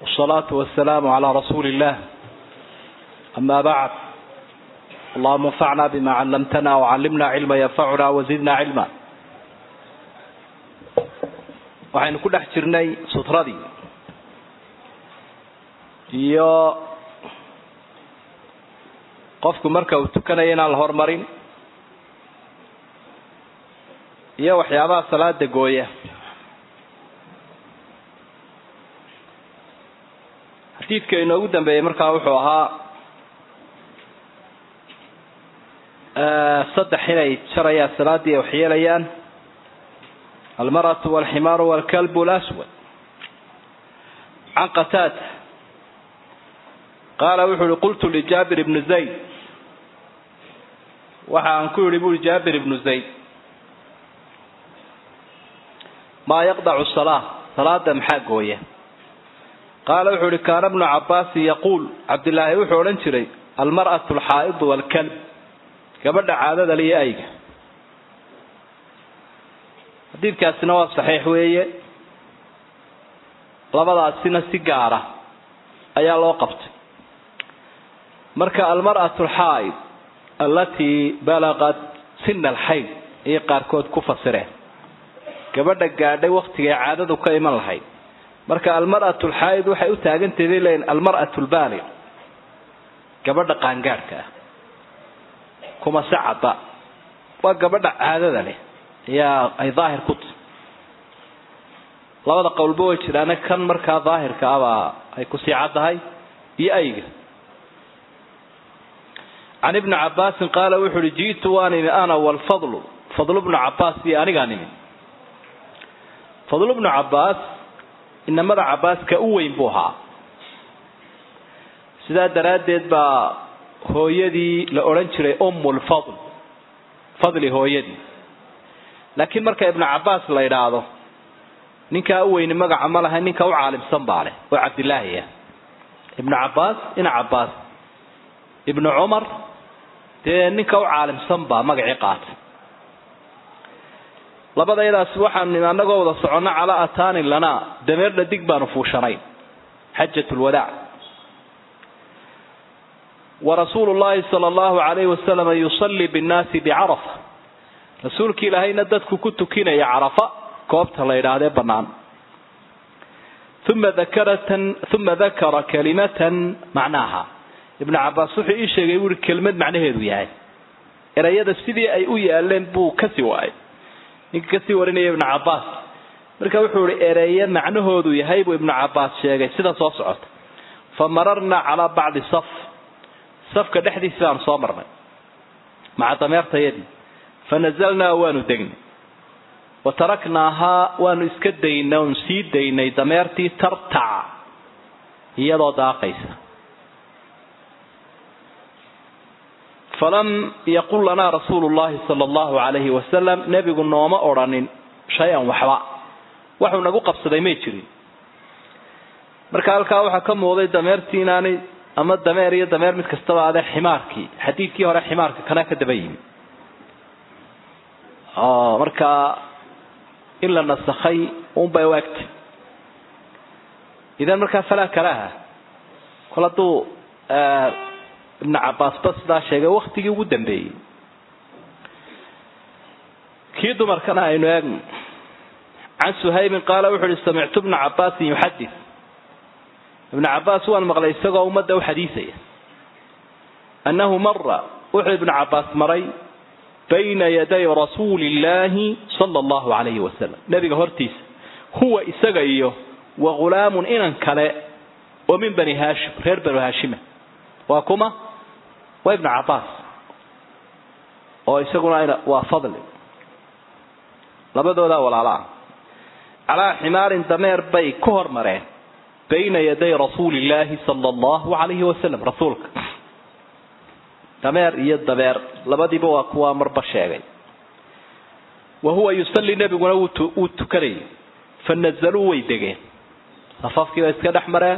والصلاة والسلام على رسول الله. أما بعد، اللهم انفعنا بما علمتنا وعلمنا علما ينفعنا وزدنا علما. waxaynu ku dhex jirnay sutradii iyo qofku marka uu tukanayo inaan la hormarin iyo waxyaabaha salaada gooya. xadiidka inoogu dambeeyay markaa wuxuu ahaa saddex inay jarayaan salaadii wax yeelayaan: المرأة والحمار والكلب الأسود. عن قتادة قال وحول قلت لجابر بن زيد وحان كل يقول جابر بن زيد ما يقطع الصلاة صلاة محاقوية. قال وحول كان ابن عباس يقول عبد الله وحول انشري المرأة الحائض والكلب كبدا عادة لي أيك. xadiidkaasina waa saxiix weeye, labadaasina si gaara ayaa loo qabtay. marka almar'atu alxaa'id allatii balaqat sina alxayd ayay qaarkood ku fasireen gabadha gaadhay waktigay caadadu ka iman lahayd. marka almar'atu alxaa'id waxay u taagantahay leeyihiin almar'atu albaalig, gabadha qaangaadhka ah kuma sacada, waa gabadha caadada leh yaa ay daahir ku tahay. labada qowlba way jiraan, kan markaa daahirka ah ay ku sii caddahay iyo ayga. can ibni cabbaasin qaala wuxu uhi ji'tu waan imi ana walfadlu, fadlu bnu cabbaas iyo anigaan imi. fadlu bnu cabbaas inamada cabbaaska u weyn buu ahaa, sidaa daraaddeed baa hooyadii la odhan jiray ummulfadl, fadli hooyadii. laakiin marka ibnu cabbaas la yidhaahdo ninkaa u weyni magaca ma laha, ninka u caalimsan baa leh oo cabdilaahi ah. ibnu cabbaas ina cabbaas, ibnu cumar dee ninka u caalimsan baa magacii qaatay. labadaydaas waxaan anagoo wada soconno calaa ataani lanaa, dameer dhadig baanu fuushanay xajatulwadaac. warasuulu llaahi sala allahu calayhi wasalam yusallii binnaasi bicarafa, rasuulkii ilaahayna dadku ku tukinaya carafa, goobta la yidhaahdee bannaan. uma dakara kalimatan macnaaha. ibnu cabbaas wuxuu ii sheegay buuri kelmad macnaheedu yahay. erayada sidii ay u yaaleen buu kasii waayay ninka kasii warinaya ibnu cabbaas. marka wuxuu ihi ereeye macnahoodu yahay buu ibnu cabbaas sheegay sida soo socota: famararna calaa bacdi safka dhexdiisa baanu soo marnay maca dameertayadii, fanazalnaa waanu degnay, wataraknaahaa waanu iska daynay oon sii daynay dameertii tartac iyadoo daaqaysa. falam yaqul lanaa rasuulu llaahi sala allahu calayhi wasalam, nebigu nooma odhanin shay-an waxba, waxuu nagu qabsaday may jirin. marka halkaa waxaa ka muuqday dameertii inaanay, ama dameer iyo dameer mid kastaba adee ximaarkii, xadiidkii hore ximaarka kanaa ka daba yimi. markaa in la nasakhay unbay u egtay. idan markaa falaa karaaha, kol hadduu ibnu cabbaasba sidaa sheegay waktigii ugu dambeeyey. kii dumarkana aynu eegno. can suhaybin qaala wuxu uhi samictu ibna cabbaasin yuxadid, ibnu cabbaas waan maqlay isagoo ummadda u xadiisaya. annahu mara, wuxuu ibnu cabbaas maray bayna yaday rasuuli illaahi sala allahu calayhi wasalam, nebiga hortiisa, huwa isaga iyo wa ghulaamun inan kale oo min bani haashim, reer banu haashima. waa kuma? waa ibnu cabbaas oo isaguna waa fadli, labadoodaa walaala ah. calaa ximaarin dameer bay ku hormareen bayna yaday rasuuli illaahi sala allahu calayhi wasalam, rasuulka. dameer iyo dabeer labadiiba waa kuwa marba sheegay. wa huwa yusalli, nebiguna wuu tukanayay. fanazaluu way degeen, safafkii bay iska dhex mareen,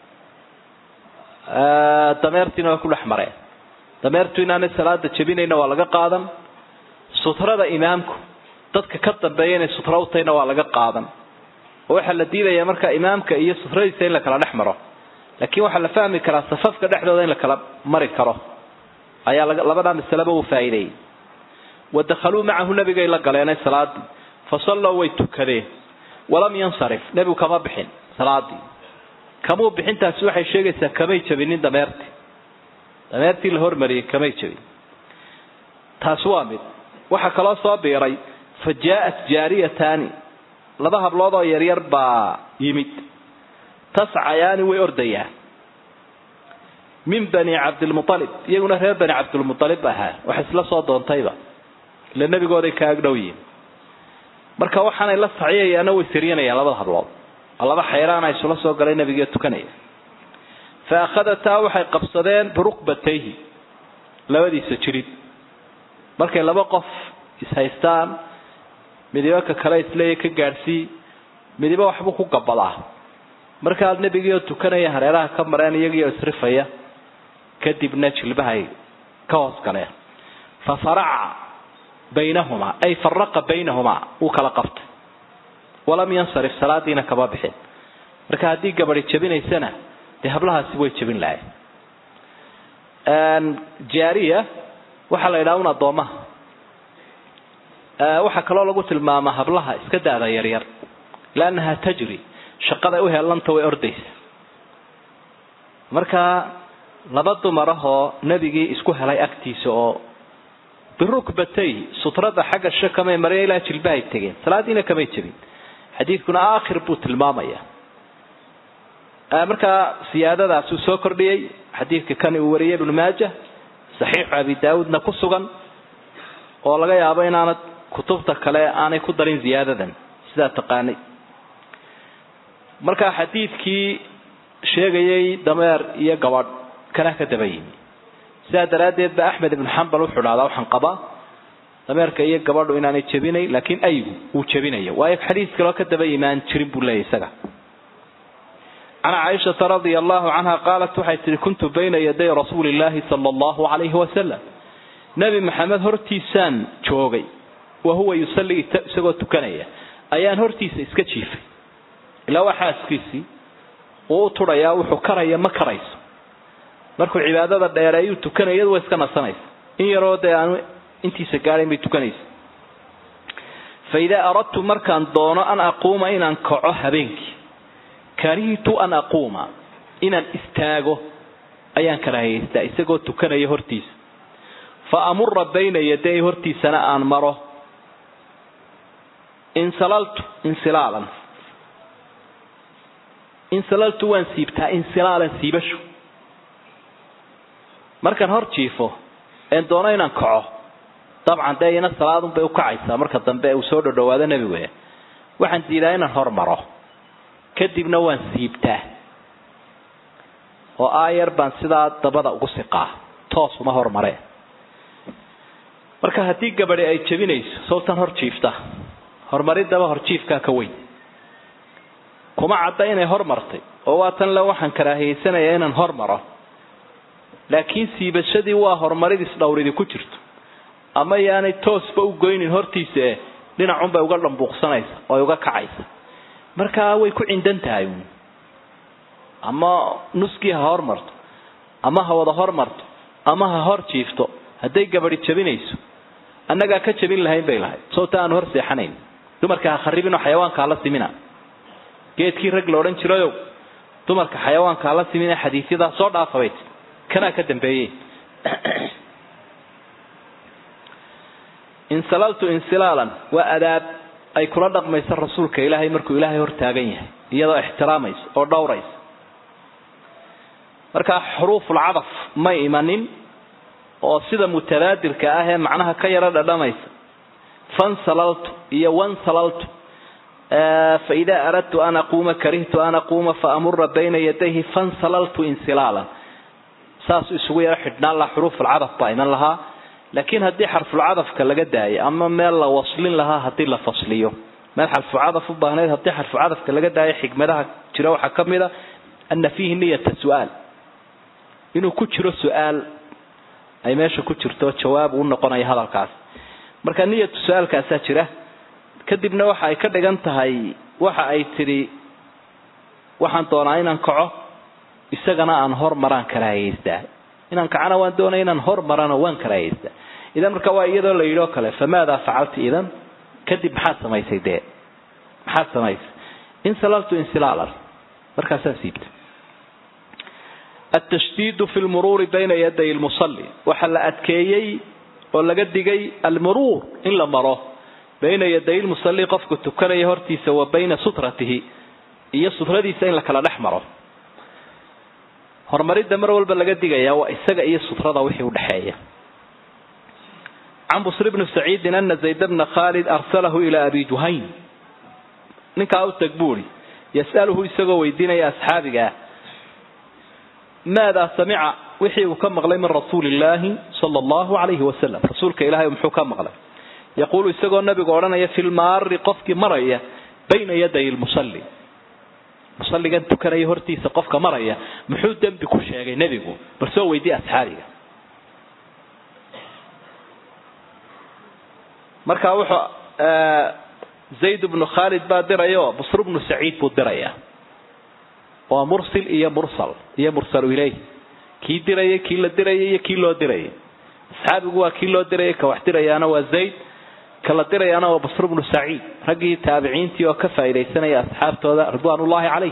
dameertiina way ku dhex mareen. dameertu inaanay salaada jebinayna waa laga qaadan. sutrada imaamku dadka ka dambeeya inay sutra u tahayna waa laga qaadan. waxa la diidaya marka imaamka iyo sufradiisa in la kala dhaxmaro laakiin waxa la fahmi karaa safafka dhexdooda in la kala mari karo ayaa labada misalaba uu faa'iideeyay ودخلوا معه نبي إلى قلنا صلاة فصلوا ويتكذين ولم ينصرف نبي كما بحين صلاة كمو بحين تسوح الشيء كمي تبينين دمرتي الهرمري كمي تبين تسوامد وحكى الله صابيري فجاءت جارية ثاني لذهب لوضع يرير با يمد تسعيان ويرديان من بني عبد المطلب يقولون هذا بني عبد المطلب أها وحسلا صادون طيبة للنبي قال كأجنويين marka waxaan ay la saxiyay ana way siriyeenay labada hadlood Allah xeeraan ay soo soo galay nabiga tukanay fa akhadata waxay qabsadeen ruqbatayhi labadiisa jirid markay laba qof is haystaan midiba ka kale isleey ka gaarsi midiba waxba ku gabadaa marka nabiga tukanay hareeraha ka mareen iyaga isrifaya kadibna jilbahay ka hoos galeen fa fara'a بينهما أي فرق بينهما وكلا قبط ولم ينصرف صلاتنا كبابحين marka hadii gabadhi jabinaysana de hablahaasi way jabin lahayd jaariya waxa la yiraahdaa doomaha waxa kale lagu tilmaama hablaha iska daada yar yar laanaha tajri shaqada u heelanta way ordaysa marka laba dumar ah nabigi isku helay agtiisa oo بركبتي سترة حق الشكمة مريا إلى جلبها تجين ثلاثين كم يجبين حديث كنا آخر بوت المامية أمريكا سيادة ذا سكر لي حديث كان يوريه ابن ماجه صحيح أبي داود نقصقا والله يا أبين أنا كتبتك لا أنا كدرين زيادة ذن سيدا تقاني مركا حديث كي شيء دمر يجواد كنا كتبين سادراديد بأحمد بن حنبل وحنا وحن قبا أمريكا إيه قبضوا إنني تشبيني لكن أيوه وتشبيني وأي حديث كلا كتب إيمان تشرب ولا يسقى أنا عائشة رضي الله عنها قالت حيث كنت بين يدي رسول الله صلى الله عليه وسلم نبي محمد هرتيسان شوقي وهو يصلي سقى تكنية أيان هرتيس إسكتشيف لو حاس كيسي وطرا يا وحكرا يا مكريس markuu cibaadada dheereeyo tukanayadu way iska nasanaysa in yaroo aan intiisa gaarin bay tukanaysa فإذا أردت مركان دون أن أقوم إن أنكعه habeenkii كرهت أن أقوم إن استاغو أيان كراهيستا isagoo tukanaya hortiis فأمر بين يدي hortiis أنا aan maro انسلالت وان siibtaa insilaalan siibasho markan hor jiifo een doono inaan kaco dabcan deeyna salaadun bay u kacaysaa marka dambe uu soo dhawaado nabiga waxaan diidaa inaan hormaro kadibna waan siibtaa oo aayar baan sidaa dabada ugu siqaa toos uma hormare marka hadii gabadhi ay jabinayso sawtan hor jiifta hormaridaba hor jiifka ka weyn kuma cadda inay hormartay oo waatan la waxaan karaahaysanaya inaan hormaro laakiin siibashadii waa hormaridis dhawridi ku jirto ama yaanay toosba u goynin hortiisa dhinacun bay uga dhambuuqsanaysa oo uga kacaysa marka way ku cindan tahay ama nuski ha hormarto ama ha wada hormarto ama ha hor jiifto haday gabadhi jabinayso annaga ka jabin lahayn bay lahayd soo taan hor seexanayn dumarka kharibino xayawaanka la simina geedkii rag looran jirayo dumarka xayawaanka la simina xadiisada soo dhaafay kana ka dambeeyay insalaltu insilalan wa adab ay kula dhaqmaysa rasuulka ilaahay markuu ilaahay hor taagan yahay iyadoo ixtiraamayso oo dhowrayso marka xuruuful cadaf ma imanin oo sida mutadaadirka ah ee macnaha ka yara dhadhamaysa fansalaltu iyo wansalaltu فإذا أردت أن أقوم كرهت أن أقوم فأمر بين يديه فانسللت انسلالا ساس اسوي حدنا الله حروف العطف باين لها لكن هدي حرف العطف كلا قداي اما ما لا وصلين لها هدي لا فصليه ما حرف العطف باهنيد هدي حرف العطف كلا قداي حكمتها جرا waxa kamida ان فيه نيه السؤال inuu ku jiro su'aal ay meesha ku jirto jawaab uu noqonayo hadalkaas marka niyadu su'aalkaas jira kadibna waxa ay ka dhigan tahay waxa ay tiri waxaan doonaa inaan kaco isagana aan hormaraan karaahaysta inaan kacana waan doonaa inaan hormarana waan karaahaysta idan marka waa iyadoo la yidhi oo kale famaada facalti idan kadib maxaad samaysay dee maxaad samaysay in salaltu insilaalan markaasaa siibta التشديد في المرور بين يدي المصلي وحل أتكيي ولقد دقي المرور إلا مره بين يدي المصلي قفك التكرة يهرتي سوى بين سترته إيا السترة دي سين لك الأحمره هرمريد دمر والبلقد دقي وإساق إيا السترة وحي ودحية عن بصر بن سعيد أن زيد بن خالد أرسله إلى أبي جهين نكاو تقبولي يسأله إساق ويدين يا أصحابك ماذا سمع وحي وكم مغلي من رسول الله صلى الله عليه وسلم رسولك إلهي ومحو كم مغلي يقول يساقوا النبي قولنا في المار قفك مرية بين يدي المصلي مصلي قد تكن يهرتي سقفك مرية محو دم بكل شيء نبي برسو ويدي أسحاري مركا وحو زيد بن خالد بادريا بصر بن سعيد بادريا ومرسل إيا مرسل إليه كي دريا كي لا دريا كي لو دريا أصحابي قوا كي لو دريا كوحدريا أنا وزيد كلا دريا أنا وبصر بن سعيد رجي تابعين تيو كفى إلي سنة يا أصحاب تودا رضوان الله عليه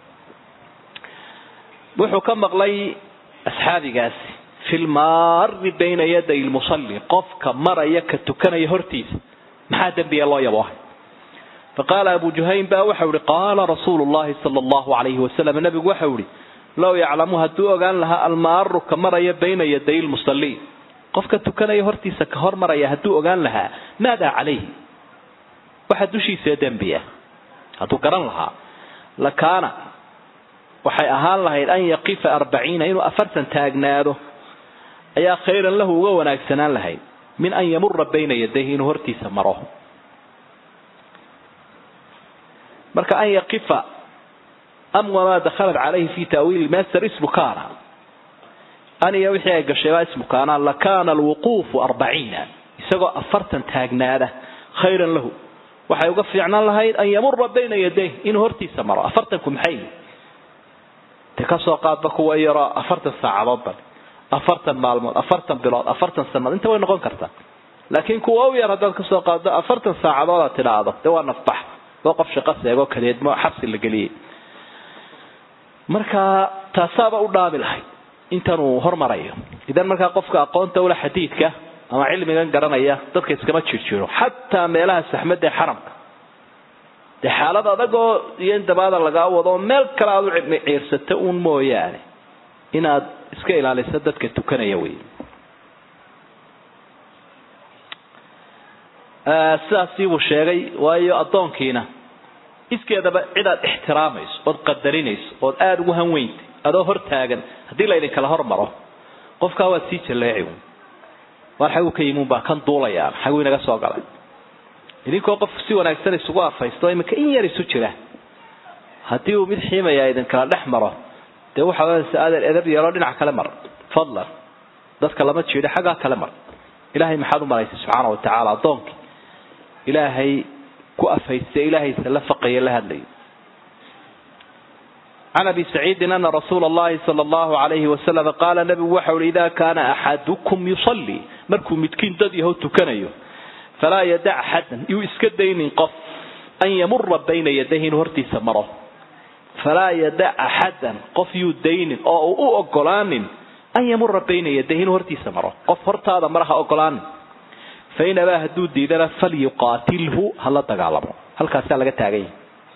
وحو كم مغلي أصحابي قاسي في المار بين يدي المصلي قف كمرة يكتكن يهرتيس محادا بي الله يبوه فقال أبو جهيم با وحوري قال رسول الله صلى الله عليه وسلم النبي وحوري لو يعلمها الدوء قال لها المار كمرة بين يدي المصلي قف كتكن يهرتيس كهر مرة يهدوء قال لها ماذا عليه واحد دوشي سيدان بيه هدو قرن لها لكان وحي أهان لها أن يقف 40 إنه أفرسا تاقناده أيا خيرا له وناكسنان لهي من أن يمر بين يديه نهرتي سمره مركا أن يقف أم وما دخلت عليه في تأويل الماستر اسمه كان أنا يوحي قشيبا اسمه كان لكان الوقوف 40 يساقوا أفرتا تاقناده خيرا له وحي يقف عنا لهي أن يمر بين يديه نهرتي سمره أفرتكم حي تكسوا قادبك ويرى أفرتا الساعة ضبط أفرتن مالمود أفرتن بلاد أفرتن سنة أنت وين نقول كرتا لكن كواوي هذا الكسوق هذا أفرتن ساعة ضالة تلاعضة دوار نفطح وقف شقص يقول كليد ما حبس اللي قليه مركا تاسابة قدام الحي انت نهر مريا إذا مركا قفك أقونت ولا حديدك أما علمي كان قرنا إياه تذكر اسكما تشيرو حتى ميلها استحمد دي حرم دي حالة دقو يندب هذا اللقاء وضو ميل كلاو عيرستون مو يعني inaad iska ilaaliso dadka tukanaya weey saasi uu sheegay waayo adoonkiina iskeedaba cid aad ixtiraamayso oo qadarinayso oo aad ugu hanweynta adoo hor taagan hadii la idin kala hormaro qofka waa si jaleeyo waxa uu ka yimuun baa kan duulayaan xagu inaga soo galay idinkoo qof si wanaagsan isugu afaysto imika in yar isu jira hadii uu mid xiimaya idin kala dhaxmaro de waxa saadar edab yaro dhinac kale mar fadlan dadka lama jeedo xaga kale mar ilaahay maxaad u maraysay subhanahu wa ta'ala doonki ilaahay ku afayste ilaahay salafaqay la hadlay عن أبي سعيد أن رسول الله صلى الله عليه وسلم قال النبي وحول إذا كان أحدكم يصلي مركم متكين دديه تكنيه فلا يدع حدا يسكدين قف أن يمر بين يديه نهرتي سمره فلا يدع أحدا قف يدين أو أقلان أن يمر بين يديه نهرتي سمره قف هرت هذا مرها أقلان فإن باه الدود ديدنا فليقاتله هلا تقالبه هل كاسا لغا تاغي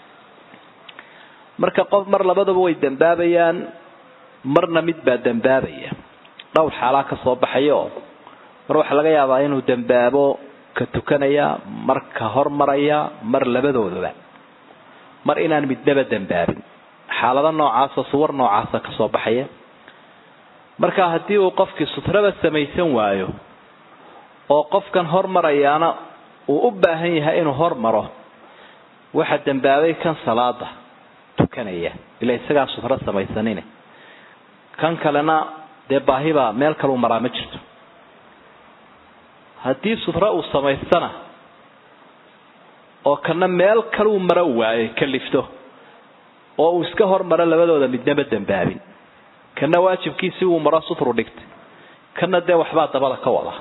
marka qof mar labadaba way dambabayaan marna mid baa dambabaya dhowr xaalad ka soo baxayo mar waxa laga yaabaa inuu dambaabo ka tukanaya marka hormaraya mar labadoodaba mar inaan midnaba dambaabin xaalada noocaas oo suwar noocaas ka soo baxaya marka hadii uu qofkii sutrada samaysan waayo oo qofkan hormarayana uu u baahan yahay inuu hormaro waxa dambaabay kan salaada tukanaya ila isaga sutra samaysanina kan kalena de baahiba meel kale uu maraa ma jirto hadii sutra uu samaysana oo kana meel kale uu maro waayay kalifto oo uu iska hormaro labadooda midnaba dambaabin kana waajibkiisii uu maro sutru dhigtay kana dee waxba dabada ka wada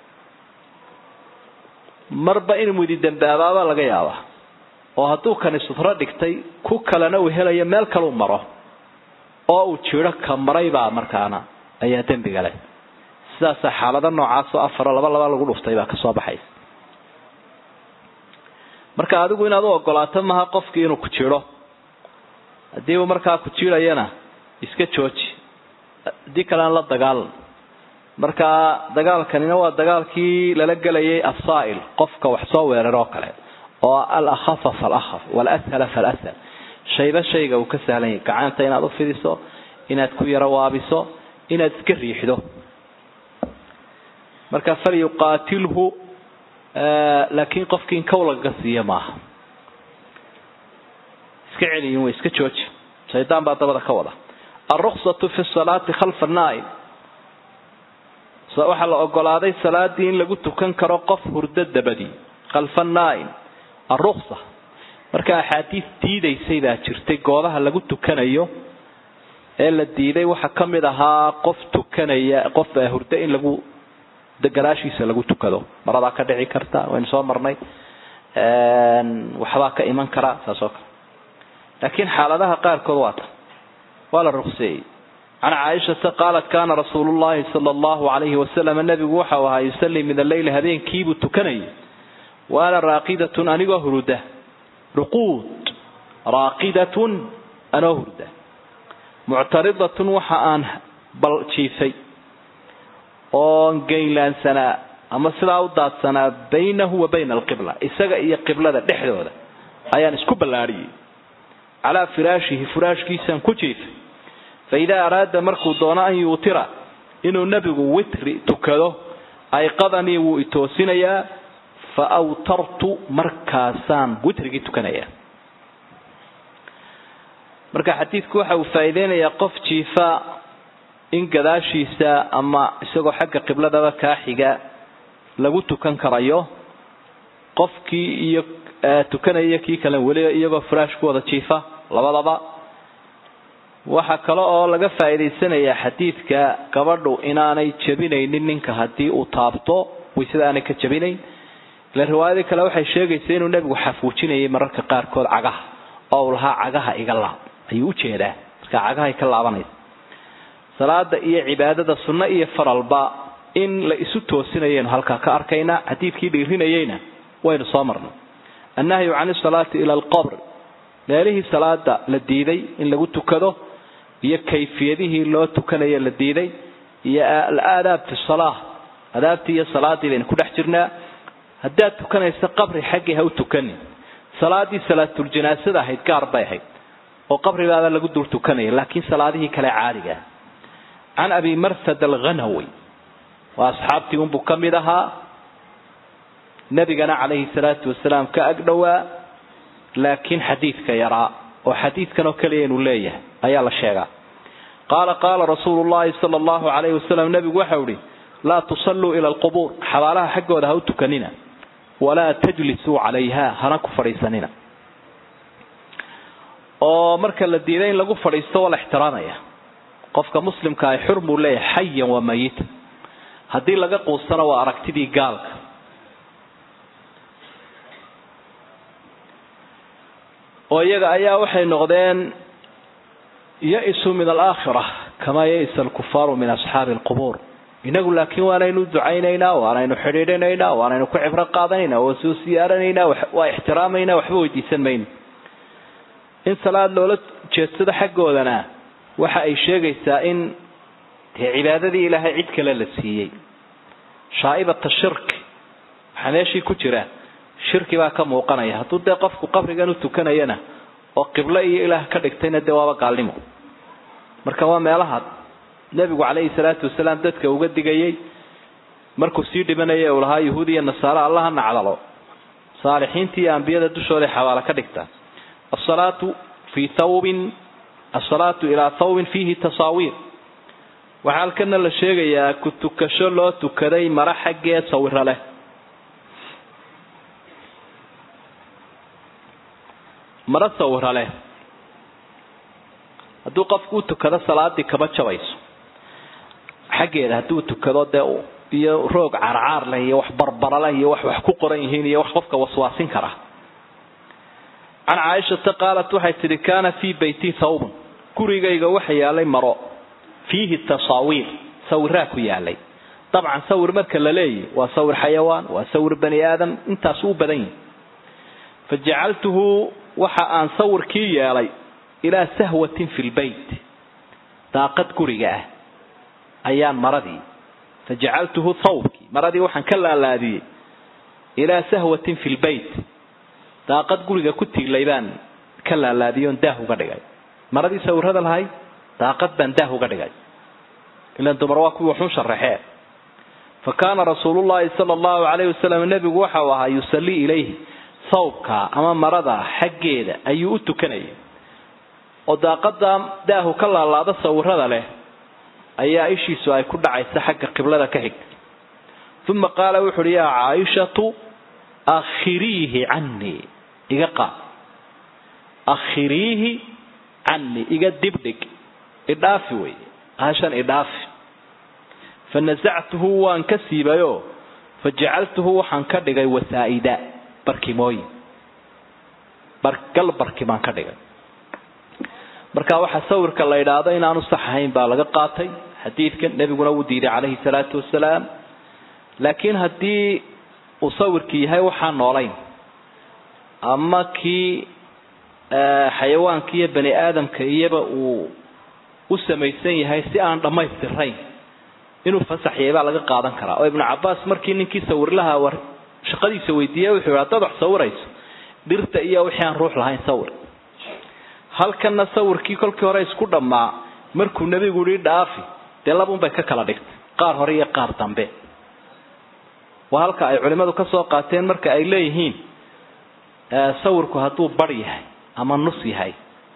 marba in mudi dambaaba laga yaabaa oo hadduu kan sutro dhigtay ku kalena uu helayo meel kale uu maro oo uu jiro ka maray baa markaana ayaa dambiga leh sidaas xaalada noocaas oo afar laba lagu dhuftay baa ka soo baxay marka adigu inaad u ogolaato maha qofkii inuu ku jiro hadii uu markaa ku jirayana iska jooji hadii kale la dagaalan marka dagaalkanina waa dagaalkii lala galayay afsaa'il qofka wax soo weeraro kale oo al-akhaf fal-akhaf wal-ashal fal-ashal shayga uu ka sahlan yahay gacanta inaad u fidiso inaad ku yara waabiso inaad iska riixdo marka fal yuqatilhu laakiin qofkii kawlaga siiya maaha iska celiyin way iska jooji shaydaan baa dabada ka wada ar-rukhsatu fi as-salati khalf an-na'im waxa la ogolaaday salaadii in lagu tukan karo qof hurdo dabadii khalf an-na'im ar-rukhsa marka axaadiis diidaysay baa jirtay goobaha lagu tukanayo ee la diiday waxa kamid ahaa qof tukanaya qof hurdo in lagu dagaraashiisa lagu tukado marada ka dhici karta waan soo marnay waxba ka iman kara saasoo laakiin xaaladaha qaar kood wala ruqsay ana Aisha qaalat kana rasuulullaahi sallallahu alayhi wa sallam nabigu waxa uu ahaa yusalli min al-layl habeenkii buu tukanay wala raaqidatun aniga huruda ruqud raaqidatun ana huruda mu'taridatun waxa aan bal jiifay oo geylaan sana ama sidaa u daadsana baynahu wa bayna al-qibla isaga iyo qiblada dhexdooda ayaan isku balaariyay ala firaashkiisan ku jiifay فإذا أراد مركو دونا أن يوتر إنه نبي وتر تكده أي قضني وإتوسنيا فأوترت مركاسان وتر تكنيا مركا حديث كوحة وفايدين يقف جيفا إن قداشي سا أما إساقو حق قبلة دا كاحيقا لغو تكن كرايو قفكي تكنيا كي كلام ولي إيقو فراشكو دا جيفا لبا waxa kale oo laga faa'iideysanaya xadiidka gabadhu inaanay jabinaynin ninka hadii uu taabto wisada aanay ka jabinayn la riwaayada kale waxay sheegaysaa inuu nabigu xafuujinayay mararka qaar kood cagaha oo laha cagaha iga laab ayuu jeedaa marka cagaha ka laabanay salaada iyo cibaadada sunna iyo faralba in la isu toosinayeen halka ka arkayna xadiidkii dhiirinayayna waynu soo marnay annahyu 'an as-salati ila al-qabr leelihi salaada la diiday in lagu tukado iyo kayfiyadihii loo tukanayo la diiday iyo al-aadaab fi salaah adaabtii iyo salaadii bayna ku dhex jirnaa haddaad tukanaysa qabri xaqi ha u tukanin salaadii salaatul janaasada ahayd gaar bay ahayd oo qabrigaada lagu dul tukanay laakiin salaadihii kale caadiga an abi marsad al-ghanawi wa asxaabtii uu kamid ahaa nabigana calayhi salaatu wasalaam ka agdhawaa laakiin xadiidka yaraa oo xadiidkan oo kale inuu leeyahay ayaa la sheegaa qaala rasuulullaahi sallallahu alayhi wasallam nabigu waxa uu la tusallu ila al-qubur xabaalaha xaqooda ha u tukanina wala tajlisu calayha hana ku fariisanina oo marka la diiday in lagu fariisto wala ixtiraamaya qofka muslimka ay xurmu leeyahay hayyan wa mayit hadii laga qoosana waa aragtidii gaalka oo iyaga ayaa waxay noqdeen ya'isu min al-aakhirah kama ya'isa al-kuffar min ashab al-qubur inagu laakiin waanaynu ducaynaynaa waanaynu xiriirinaynaa waanaynu ku cibro qaadanaynaa oo soo siyaaranaynaa waa ixtiraamayna waxba weydiisan mayno in salaad loola jeedsado xaqoodana waxa ay sheegaysaa in cibaadadii ilaahay cid kale la siiyay shaa'ibata shirk xameeshi ku jira shirki baa ka muuqanaya haduu de qofku qabrigan u tukanayana oo qibla iyo ilaah ka dhigtayna de waaba gaalnimo marka waa meelaha nabigu calayhi salaatu wasalaam dadka uga digayay markuu sii dhibanayay oo lahaa yahuudiya nasaara allah nacdalo saalixiintii anbiyada dushooda xawaala ka dhigta as-salatu fi thawbin as-salatu ila thawbin fihi tasawir waxalkana la sheegayaa ku tukasho loo tukaday mara xagee sawir leh mara sawira leh hadduu qofku tukado salaadii kaba jabayso xageeda hadduu tukado iyo roog carcaar leh iyo wax barbara iyo wax ku qoran yihiin iyo wax qofka waswaasin kara عن عائشة قالت وحيت كان في بيتي ثوب كوريغا وحيالي مرو فيه التصاوير صوراك يالي طبعا صور مركا للي وصور حيوان وصور بني آدم انت سو بدين فجعلته وحا ان صور كي يالي الى سهوة في البيت طاقت كوريغا ايان مرضي فجعلته ثوبك مرضي وحن كلا لادي الى سهوة في البيت daaqad guriga ku tiilaybaan kala laadiyoon daah uga dhigay maradii sawirada lahay daaqad baan daah uga dhigay ila dumar waa kuwa xun sharaxee فكان رسول الله صلى الله عليه وسلم النبي waxa uu ahaa yusalli ilayhi sawbka ama marada xageeda ayuu u tukanay oo daaqada daahu kala laada sawirada leh ayaa ishiisu ay ku dhacaysa xagga qiblada ka xigta ثم قال wuxuu ya Aisha أخريه عني إيقا أخريه عني إيقا دبدك إضافي وي عشان إضافي فنزعته وانكسيب يو فجعلته وحنكدغي وسائدا بركيموي بركل بركيمان كدغي marka waxa sawirka la yiraahdo inaanu saxayn baa laga qaatay xadiidkan nabiguna uu diiday calayhi salaatu wasalaam laakiin hadii وصوركي هاي وحان نولين أما كي حيوان كي بني آدم كي يبقى وسميسين هاي سيان لما يسترين إنه فسح يبقى لغا قادن كرا وابن عباس مركي ننكي سور لها شقدي سويدية وحيوات تضح سور ايس ديرت ايا وحيان روح لها نصور هل كان نصور كي كل كوريس كودا مع مركو النبي يقولي دافي دلابون بيكا كلا ديكت قار هورية قار تنبي وهلك أي علماء كسوا قاتين مرك أي ليهين صورك هاتو بريه أما النصي هاي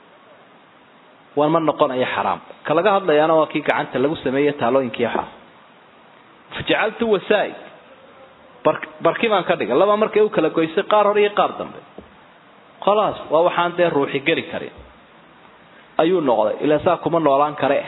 ومن نقول أي حرام كلا جهد لي أنا وكيك عنت لو سمية تعلوين كيحا فجعلت وسائل بركي ما كذا الله ما مرك يوكل كويس قارر يقاردم خلاص ووحان ده روحي جري كريم أيون نقول إلى ساكم النوران كريه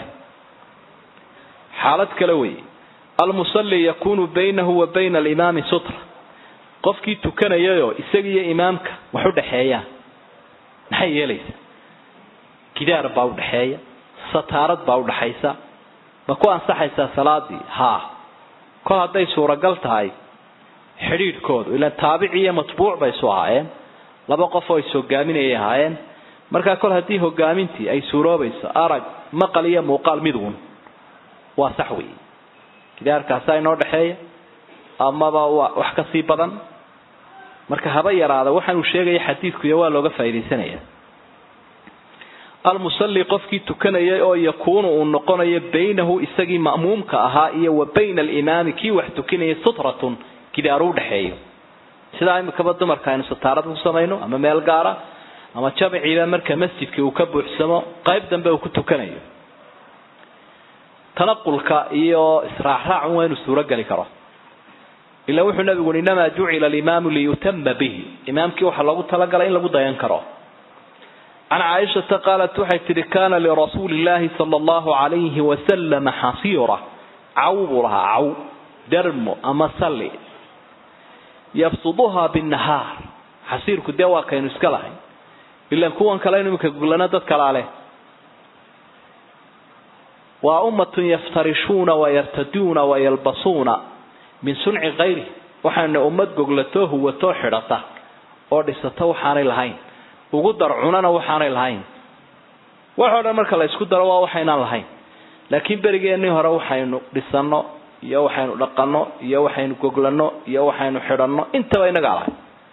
حالة كلوي المصلي يكون بينه وبين الإمام ستر قفكي تكن يايو إساقي إمامك وحود حياة نحيي ليس كدار باود حياة ستارت باود حيسا مكو أنسا حيسا صلاة دي ها كل هذا سورة قلت هاي حرير كود إلا تابعية مطبوع بيسوهاين لابا قفو يسو قامين إيهاين مركا كل هذه هو قامينتي أي سورة بيسا أرق مقالية موقال مدون وصحوي gidaarkaasa inoo dhaxeeya amaba wax ka sii badan marka haba yaraada waxaan uu sheegay xadiidku waa looga faa'iideysanaya المصلي qofkii tukanayay oo yakuunu uu noqonayo baynahu isagii ma'muumka ahaa iyo wa bayna al-imaam kii wax tukanayay sutratun gidaaru dhaxeeyo sida imika dumarka aynu sataarad ku sameeyno ama meel gaara ama jabciiba marka masjidka uu ka buuxsamo qayb dambe uu ku tukanayo تنقلك إيو إسراح وين السورة قال كره إلا وحنا النبي يقول إنما جعل الإمام ليتم به إمامك وحلقه تلقى إلا بد ينكره عن عائشة قالت وحيت كان لرسول الله صلى الله عليه وسلم حصيرة عوبرها عو درم أما صلي يبصدها بالنهار حصير كدوا كان يسكله إلا كون كلامه كقول لنا تذكر عليه وأمة يفترشون ويرتدون ويلبسون من صنع غيره وحن أمة قلته وتوحرته ودستو حان الهين وقدر عننا وحان الهين وحنا مركل يسكدر وحين الهين لكن برجع إنه روحين لسنا يا وحين لقنا يا وحين قلنا يا وحين حرنا أنت وين قاله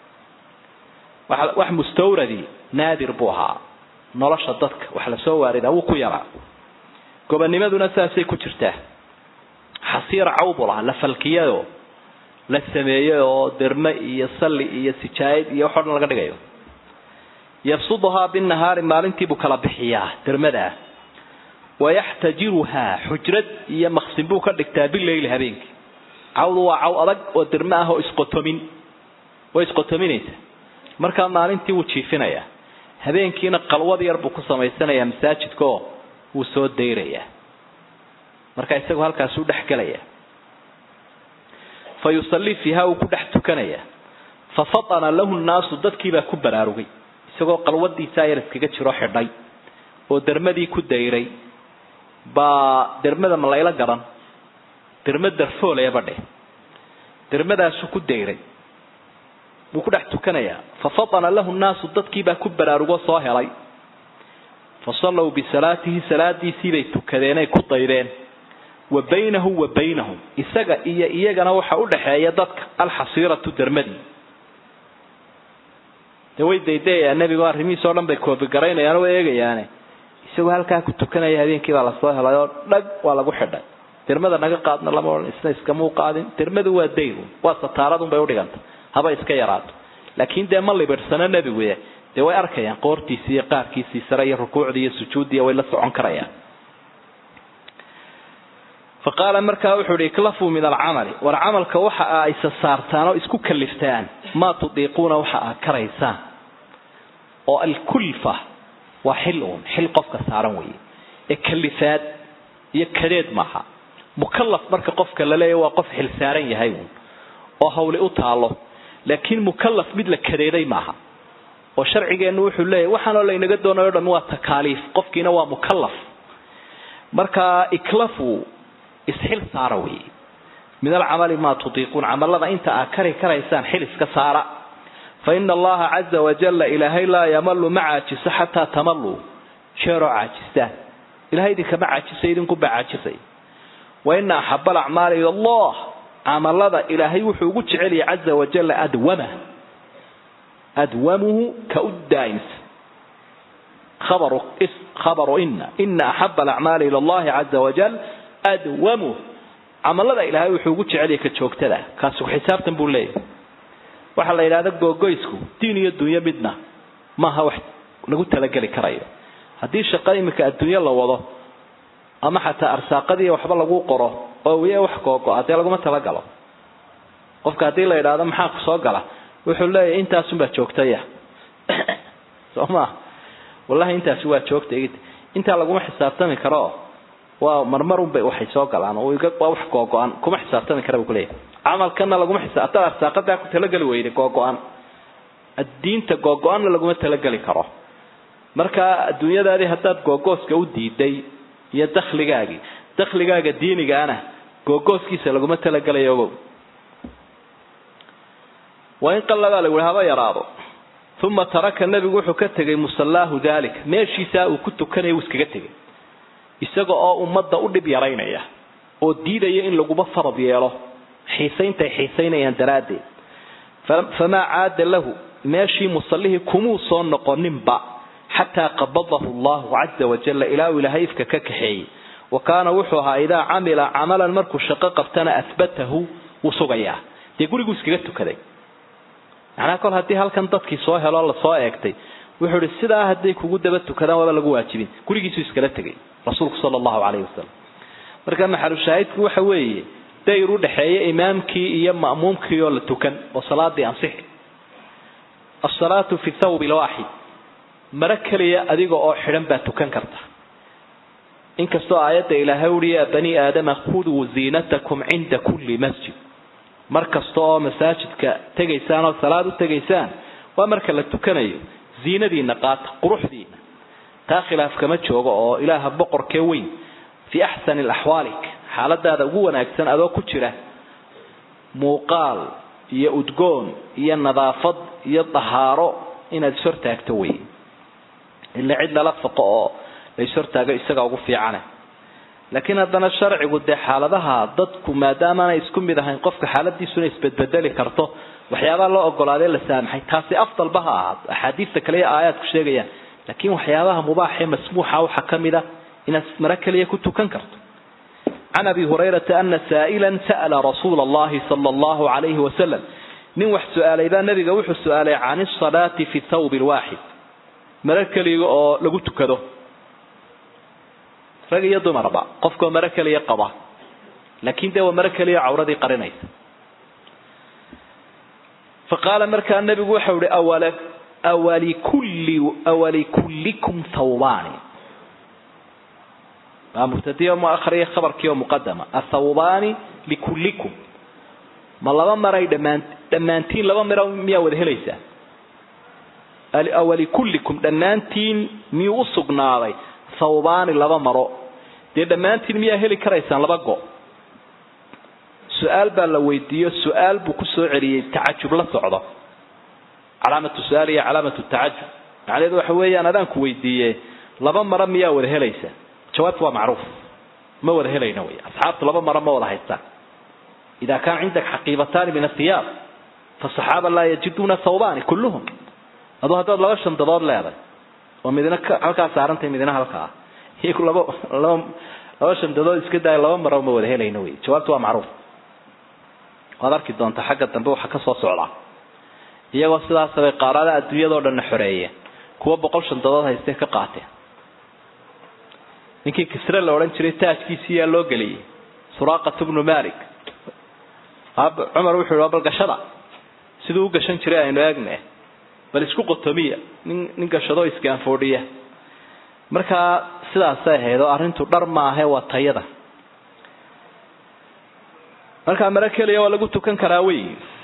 وح مستوردي نادر بوها نرش ضدك وحلا سوارد أو كيرا gobanimaduna saasay ku jirtaa xasiir cawbula la falkiyo la sameeyo derma iyo salli iyo sijaayad iyo xorn laga dhigayo yafsudaha bin nahar maalintii buu kala bixiyaa dermada ويحتجرها حجرة iyo maqsin buu ka dhigtaa bileyl habeenkii cawdu waa caw adag oo derma ah oo isqotominaysa marka maalintii uu jiifinaya habeenkiina qalwad yar buu ku samaysanayaa masaajidka oo uu soo deyraya marka isagu halkaas u dhaxgalaya fayusalli fiha uu ku dhex tukanaya fafatana lahu an-naas dadkiiba ku baraarugay isagoo qalwadiisa yar iskaga jiro xidhay oo darmadii ku deyray ba darmada malayla garan darmada foolaya badhe darmadaas ku deyray buu ku dhex tukanaya fafatana lahu an-naas dadkiiba ku baraarugo soo helay fasallu bi salatihi salatihi bay tukadeen ay ku dayreen wa baynahu wa baynahum isaga iyo iyagana waxa u dhaxeeya dadka al-hasiratu darmadi dawaydeeyaa nabiga arrimihiisa oo dhan bay koobi gareynayaan oo eegayaan isagoo halka ku tukanaya habeenkii baa la soo helay oo dhag waa lagu xidhay darmada naga qaadna lama oran isna iska muu qaadin darmadu waa deyru waa sataaradun bay u dhiganta haba iska yaraato laakiin de ma libirsana nabigu de way arkayaan qoortiisa iyo qaarkiisa sare iyo rukuucda iyo sujuudda way la socon karayaan faqala markaa wuxuu iklafu min al-amal war amalka waxa ay saartaan oo isku kaliftaan ma tudiiquna waxa ay karaysaan oo al-kulfa wa xil qofka saaran weey ee kalifaad iyo kadeed maaha mukallaf marka qofka la leeyahay waa qof xil saaran yahay oo hawle u taalo laakiin mukallaf mid la kadeeday maaha oo sharcigeenu wuxuu leeyahay waxaan la inaga doonayo dhan waa takaaliif qofkiina waa mukallaf marka iklafu isxil saarawi min al-amali ma tudiiqun amalada inta akari karaysaan xil iska saara fa inna allaha azza wa jalla ilahi la yamallu ma'a jisa hatta tamallu sharo ajista ilahi idinka ma ajisay idinku baajisay wa inna habba al-a'mali ila allah amalada ilahi wuxuu ugu jecel yahay azza wa jalla adwamuhu ka'uddains khabaru inna ahabba al-a'mali ila allah azza wa jalla adwamu amalada ilaahay wuxuu ugu jecel yahay ka joogtada kaas ku xisaabtan buu leeyahay waxa la yiraahdo googoysku diin iyo dunya midna maaha wax lagu talagali karayo hadii shaqooyinka adduunyo la wado ama xataa arsaaqadii waxba lagu qoro oo wiya wax googo aad lagu ma talagalo qofka hadii la yiraahdo maxaa ku soo gala wuxuu leeyahay intaas un ba joogtaya sooma wallahi intaas waa joogtay inta lagu ma xisaabtami karo waa marmarun bay waxay soo galaan oo iga wax googo'an kuma xisaabtami kara buu leeyahay amalkana lagu ma xisaabtaa arsaaqada ku talagali weeyay googo'an addiinta googo'an lagu ma talagali karo marka adduunyadaadi hadaad googooska u diiday iyo dakhligaaga diiniga ana googooskiisa lagu ma talagalayo waa in qallaba la wada yaraado thumma taraka nabigu wuxuu ka tagay musallahu dalik meeshiisa uu ku tukanay uu iskaga tagay isaga oo ummadda u dhib yaraynaya oo diidaya in lagu farad yeelo xiisaynayaan daraade fama aada lahu maashi musallihi kumu soo noqoninba hatta qabadahu Allah azza wa jalla ila ilahayfka ka kaxeey وكان وحوها إذا عمل عملا مركو شقا قفتنا أثبته وصغيا يقول سكرتو كذي أنا كل هدي هل كان ضدك صاحي الله صاحي وحول السداء هديك وجود دبته كذا ولا لجوا أجيبين كل جيسو سكرتك رسولك صلى الله عليه وسلم مركا محل الشاهد وحوي دايرو دحية إمامك يم مأمومك يلا تكن وصلاة دي أنصح الصلاة في الثوب الواحد مركلية أديك أو حرم بتكن كرته إنك استعيت إلى هوري بني آدم خذوا زينتكم عند كل مسجد مركز طاء مساجد كتجيسان والصلاة تجيسان ومركز التكنية زينة دي نقاط قروح دي تاخلها في كمتش وقع إله بقر كوين في أحسن الأحوال حالة هذا هو أكسن أذو كتيرة موقال يأدقون ينظافض يطهارو إن السرت أكتوي اللي عدنا لفقه ليسرتاga isaga ugu fiicana laakiin hadana sharcigu de xaaladaha dadku maadaama ay isku mid ahayn qofka xaaladiisu ay isbedbedeli karto waxyaabaha loo ogolaaday la saamaxay taasi afdal baha ahadiista kale aayadku sheegayaan laakiin waxyaabaha mubaax ee masmuuxa waxa kamida in marakaliye ku tukan karto عن أبي هريرة أن سائلا سأل رسول الله صلى الله عليه وسلم من وح سؤال إذا النبي وح السؤال عن الصلاة في الثوب الواحد marakaliye lagu tukado rag iyo dumarba qofka marakaliye qaba laakiin de waa marakaliye awradii qarinaysa faqala marka nabigu waxa uu awala أولكلكم ثوبان مبتدئ ومؤخر خبر كيو مقدمة الثوبان لكلكم ما لما مرة دمانتين لما مرة ميا وذهليسة أولكلكم دمانتين ميو سقناوي ثوبان لما مرة دمانتين ميا هلي كريسان لما جو سؤال بالويديو السؤال بكسو عري تعجب لا صعده علامة السؤال هي علامة التعجب يعني ذو حوية أنا ذاك ويدية لبا مرة ميا وره ليس جوابه معروف ما وره لي نوي أصحاب لبا مرة ما وره هيتا إذا كان عندك حقيبتان من الثياب فالصحابة لا يجدون ثوبان كلهم هذا لغش انتظار لا هذا ومدينك هلكا سارنت مدينة هلكا هي كل لغش انتظار إسكده لبا مرة ما وره لي نوي جوابه معروف هذا كده أنت حاجة تنبه حكى صوص على iyagoo sidaas ay qaarada adduunyada dhan xoreeyeen kuwa 100 shandadood haystay ka qaateen ninkii kisra la oran jiray taajkiisii loo galiyay Suraaqa ibn Malik Umar wuxuu bal gashada sidoo uu gashan jiray aynu eegnay bal isku qotomiya nin gashado iskaan foodhiya marka sidaas ay haydo arintu dhar ma aha waa tayada marka marakeliya waa lagu tukan karaa weey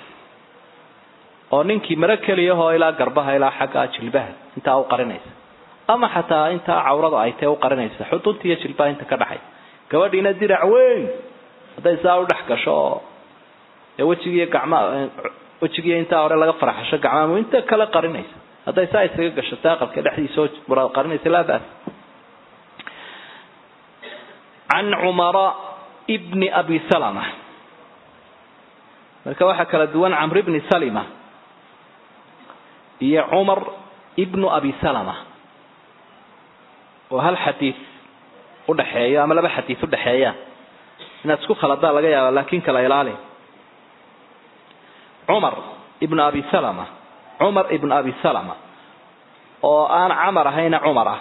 oo ninkii mara kaliya oo ilaa garbaha ilaa xagga jilbaha inta uu qarinaysa ama xataa inta awrada ay tahay uu qarinaysa xuduntiya jilbaha inta ka dhaxay gabadhiina dirac weyn haday saa u dhax gasho ee wajigiga inta hore laga faraxasho gacmaha inta kala qarinaysa haday saa isaga gasho taaqalka dhaxdiisa muraad qarinaysa la baas an Umara ibn Abi Salama marka waxa kala duwan Amr ibn Salima يا عمر ابن أبي سلمة وهل حديث ودحية أما لا حديث ودحية الناس كل خلطة لقيا لكن كلا يلالي عمر ابن أبي سلمة عمر ابن أبي سلمة وأنا عمر هنا عمره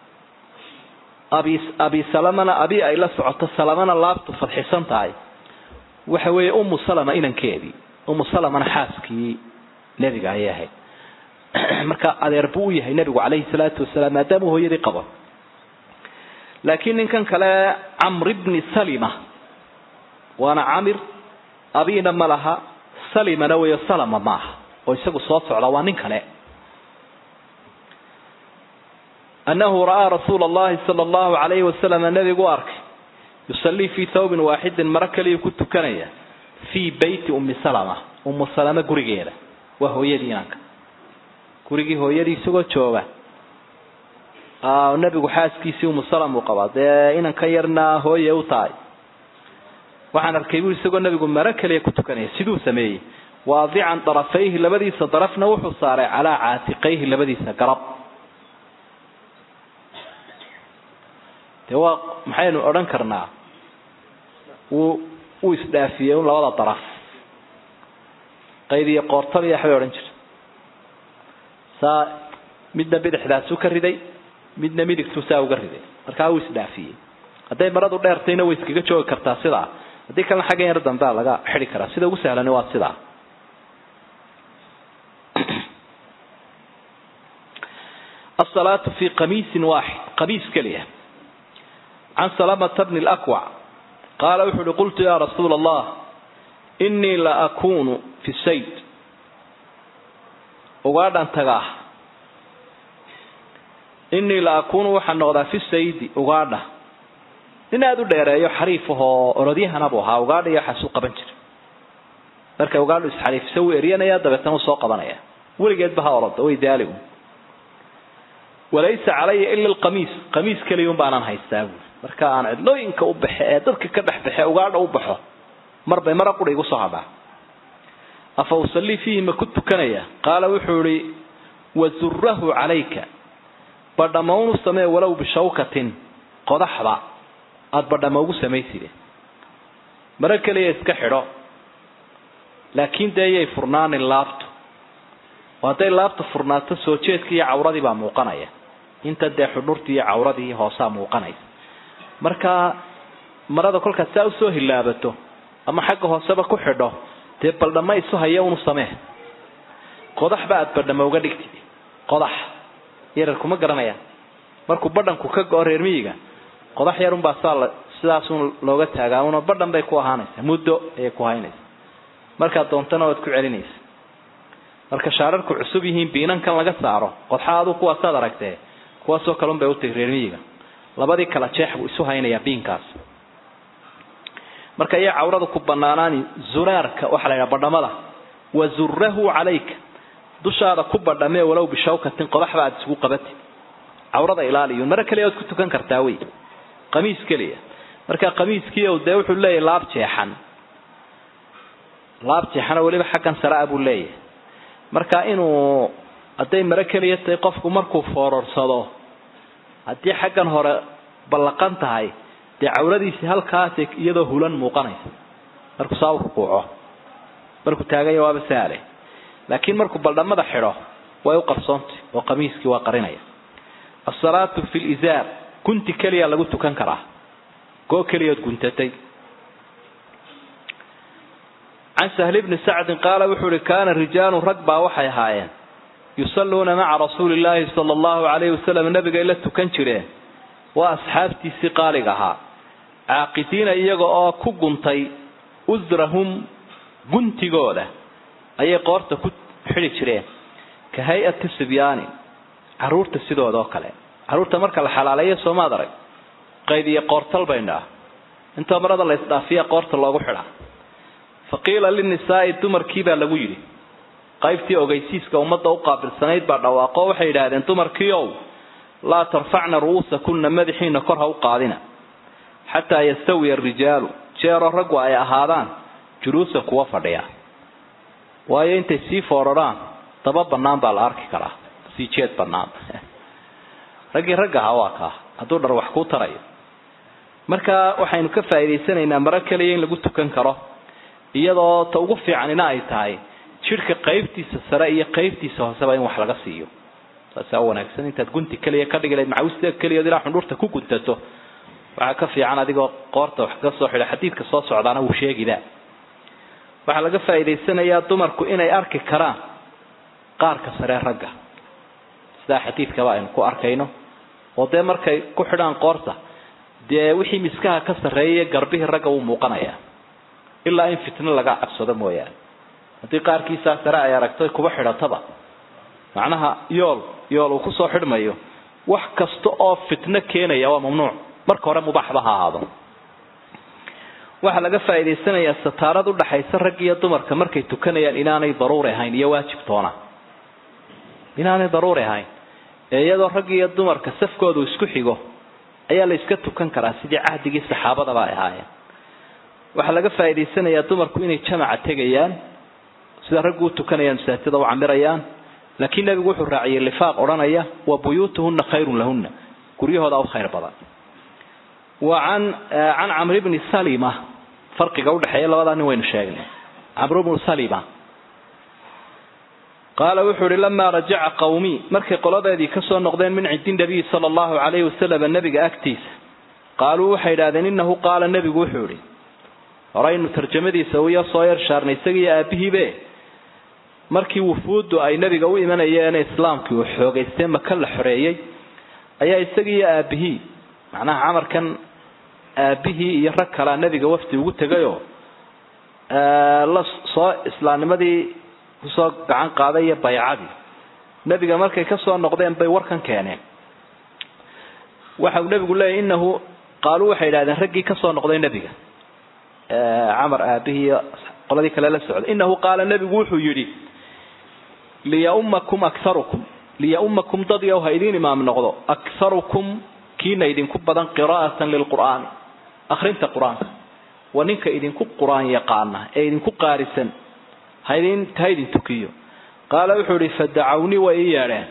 أبي سلمة أبي إلى سعة سلمة الله تفتح سنتاي وحوي سلمة إلى كذي سلمة حاسكي نبي جايه marka adeer buu yahay nabigu kaleey salaatu wasalaam maadaama hooyadii qabo laakiin ninkan kale Amr ibn Salima wana Amir abina malaha Salima way Salama ma oo isagu soo socda waa nin kale annahu raa rasuulullah sallallahu alayhi wasallam nabigu arkay yusalli fi thawb wahid marakali ku tukanaya fi bayti Salama gurigeeda waa hooyadiinka gurigi hooyadii isagoo jooga nabigu xaaskiisii Salama uu qabaa inan ka yarna hooye u taay waxaan arkay buu isagoo nabigu marakale ku tukanay sidoo sameeyay waadi'an darafayhi labadiisa darafna wuxuu saaray ala aatiqayhi labadiisa garab tawa maxaynu oran karnaa uu isdaafiyay labada daraf qaydiyo qoortal iyo xabay oran jiray midna bidixdaas u ka riday midna midigtu saa uga riday marka uu isdaafiyay haday maradu dheertayna way iskaga joogi kartaa sida hadii kala xaga yar dambe laga xiri karaa sida ugu sahlan waa sida الصلاة في قميص واحد قميص كليه عن سلامة بن الأكوع قال وحد قلت يا رسول الله إني لا أكون في السيد وقال أن تغاه إني لا أكون وحنغضا في السيد وقال إن هذا الدير حريفه رديها نبوها وقال يحسوق بنجر marka ugaadhu isxariif soo weeriyanaya dabeetana soo qabanaya waligeed baha orada way daaligu walaysa alayya illa alqamis qamis kaliyum baanan haystaa marka aan cidlooyinka u baxay dadka ka dhaxbaxay ugaadha u baxo marba mara qudhigu soo haba afa usalli fihi ma kuntu kanaya qala wuxuri wazurruhu alayka badamaanu samee walaw bishawkatin qodaxba aad badamaagu sameeyay mara kaliya iska xidho laakiin deeyay furnaan laabto waday laabto furnaato soo jeedkii cawradii baa muuqanaya inta de xudurtii cawradii hoosa muuqanaysa marka marada kolka saa soo hilaabato ama xagga hoosaba ku xidho de baldama isu haya uu samee qodax baad badama uga dhigtay qodax yarar kuma garanayaan markuu badhanku ka go'o reer miyiga qodax yarun baa sidaas looga taagaa una badhan bay ku ahaanaysaa muddo ayay ku haynaysaa markaad doontana waad ku celinaysaa marka shaararku cusub yihiin biinankan laga saaro qodxaadu kuwaasaad aragtee kuwaasoo kalun bay u tahay reer miyiga labadii kala jeex buu isu haynayaa biinkaas marka ayaa cawrada ku banaanaani zuraarka waxa la yiraahdaa badhamada wa zurruhu alayka dushaada ku badhamee walow bishawkatin qodaxba aad isugu qabatid cawrada ilaaliyo mar kale aad ku tukan kartaa way qamiis kaliya marka qamiiskii oo day wuxuu leeyahay laab jeexan waliba xaqan saraa buu leeyahay marka inuu haday mar kaliya tay qofku markuu foorarsado hadii xaqan hore balaqan tahay de cawradiisi halkaas iyadoo hulan muuqanaysa markuu saaw ku quuco markuu taagay waaba saale laakiin markuu baldhamada xiro way u qarsoonti oo qamiiskii waa qarinaya as-salatu fil izar kunti kaliya lagu tukan karaa go kaliya guntatay عن سهل بن سعد قال وحول كان الرجال ركبا وحي هايين يصلون مع رسول الله صلى الله عليه وسلم النبي قال له كنجرين واصحابتي سقالغها عاقدين ايغو او ku guntay uzrahum guntigooda ayay qoorta ku xiri jireen ka hay'ati sibyaani caruurta sidooda oo kale caruurta marka la xalaaleeyo Soomaaliya qaydiye qoortal bayna inta marada la isdaafiya qoorta loogu xidhaa فقيل للنساء dumarkiiba lagu yiri qaybtii ogeysiiska umada u qaabilsanayd baa dhawaaqo waxay yiraahdeen dumarkiyow la tarfacna ruusakunna madaxiina kor ha u qaadina hatta yastawi ar-rijaalu jeero raggu ay ahaadaan juruusa kuwa fadhiya waayo intay sii fooraraan daba banaan baa la arki karaa sii jeed banaan ragga hawaka haduu dhar wax ku tarayo marka waxaynu ka faa'iideysanaynaa mar kale in lagu tukan karo iyadoo ta ugu fiicanina ay tahay jirka qaybtiisa sare iyo qaybtiisa hoose baa in wax laga siiyo taasoo wanaagsan intaad gunti kaliya ka dhigay macawista kaliya ilaa xundurta ku guntato waxa ka fiican adigoo qoorta wax ka soo xidha xadiidka soo socdaana uu sheegida waxa laga faa'iideysanayaa dumarku inay arki karaan qaarka sare ragga sida xadiidka aynu ku arkayno oo de markay ku xidhaan qoorta de wixii miskaha ka sareeyay garbihii ragga uu muuqanaya ilaa in fitna laga cabsado mooyaan hadii qaarkiisa sare ay aragtay kuba xidhataba macnaha yool uu ku soo xidhmayo wax kasta oo fitna keenaya waa mamnuuc marka hore mubaax ba ahaado waxa laga faa'iideysanayaa sataaradu dhaxaysa rag iyo dumarka markay tukanayaan inaanay daruuri ahayn iyo waajib toona inaanay daruuri ahayn iyadoo rag iyo dumarka safkoodu isku xigo ayaa la iska tukan karaa sidii ahdigii saxaabada baa ahaayeen waxa laga faa'iideysanayaa dumarku inay jamaca tagayaan sida raggu tukanayaan masaajidada oo camirayaan laakiin nabigu wuxuu raaciyay lifaaq oranaya wa buyutuhunna khayrun lahunna guriyahooda oo khayr badan wa an amr ibn salima farqiga u dhaxeeya labada nin waynu sheegnay amr ibn salima قال وحوري لما رجع قومي markay qoladeedii ka soo noqdeen min cidin nabi sallallahu alayhi wasallam nabiga agtiis qaaluu waxay yiraahdeen innahu qaala nabigu wuxuu horaynu tarjumadiisa uu soo yar shaarnay isaga aabihiibe markii wufuudu ay nabiga u imanayeen islaamkii oo xoogaystay maka la xoreeyay ayaa isaga aabihii macnaha amarkan aabihii iyo rag kale nabiga wafti ugu tagayo la soo islaamnimadii soo gacan qaaday bay'adi nabiga markay ka soo noqdeen bay warkan keeneen waxa uu nabigu leeyahay innahu qaaluu waxay yiraahdeen raggii ka soo noqday nabiga عمر أبيه قال ذلك لا سعد إنه قال النبي وحو يري ليأمكم أكثركم ليأمكم ضديا وهيدين ما من نغضو أكثركم كينا يدين كبدا قراءة للقرآن أخرين القرآن وننك يدين كب قرآن يقعنا يدين كب قارسا هيدين تكيو قال وحو لي فدعوني وإيارين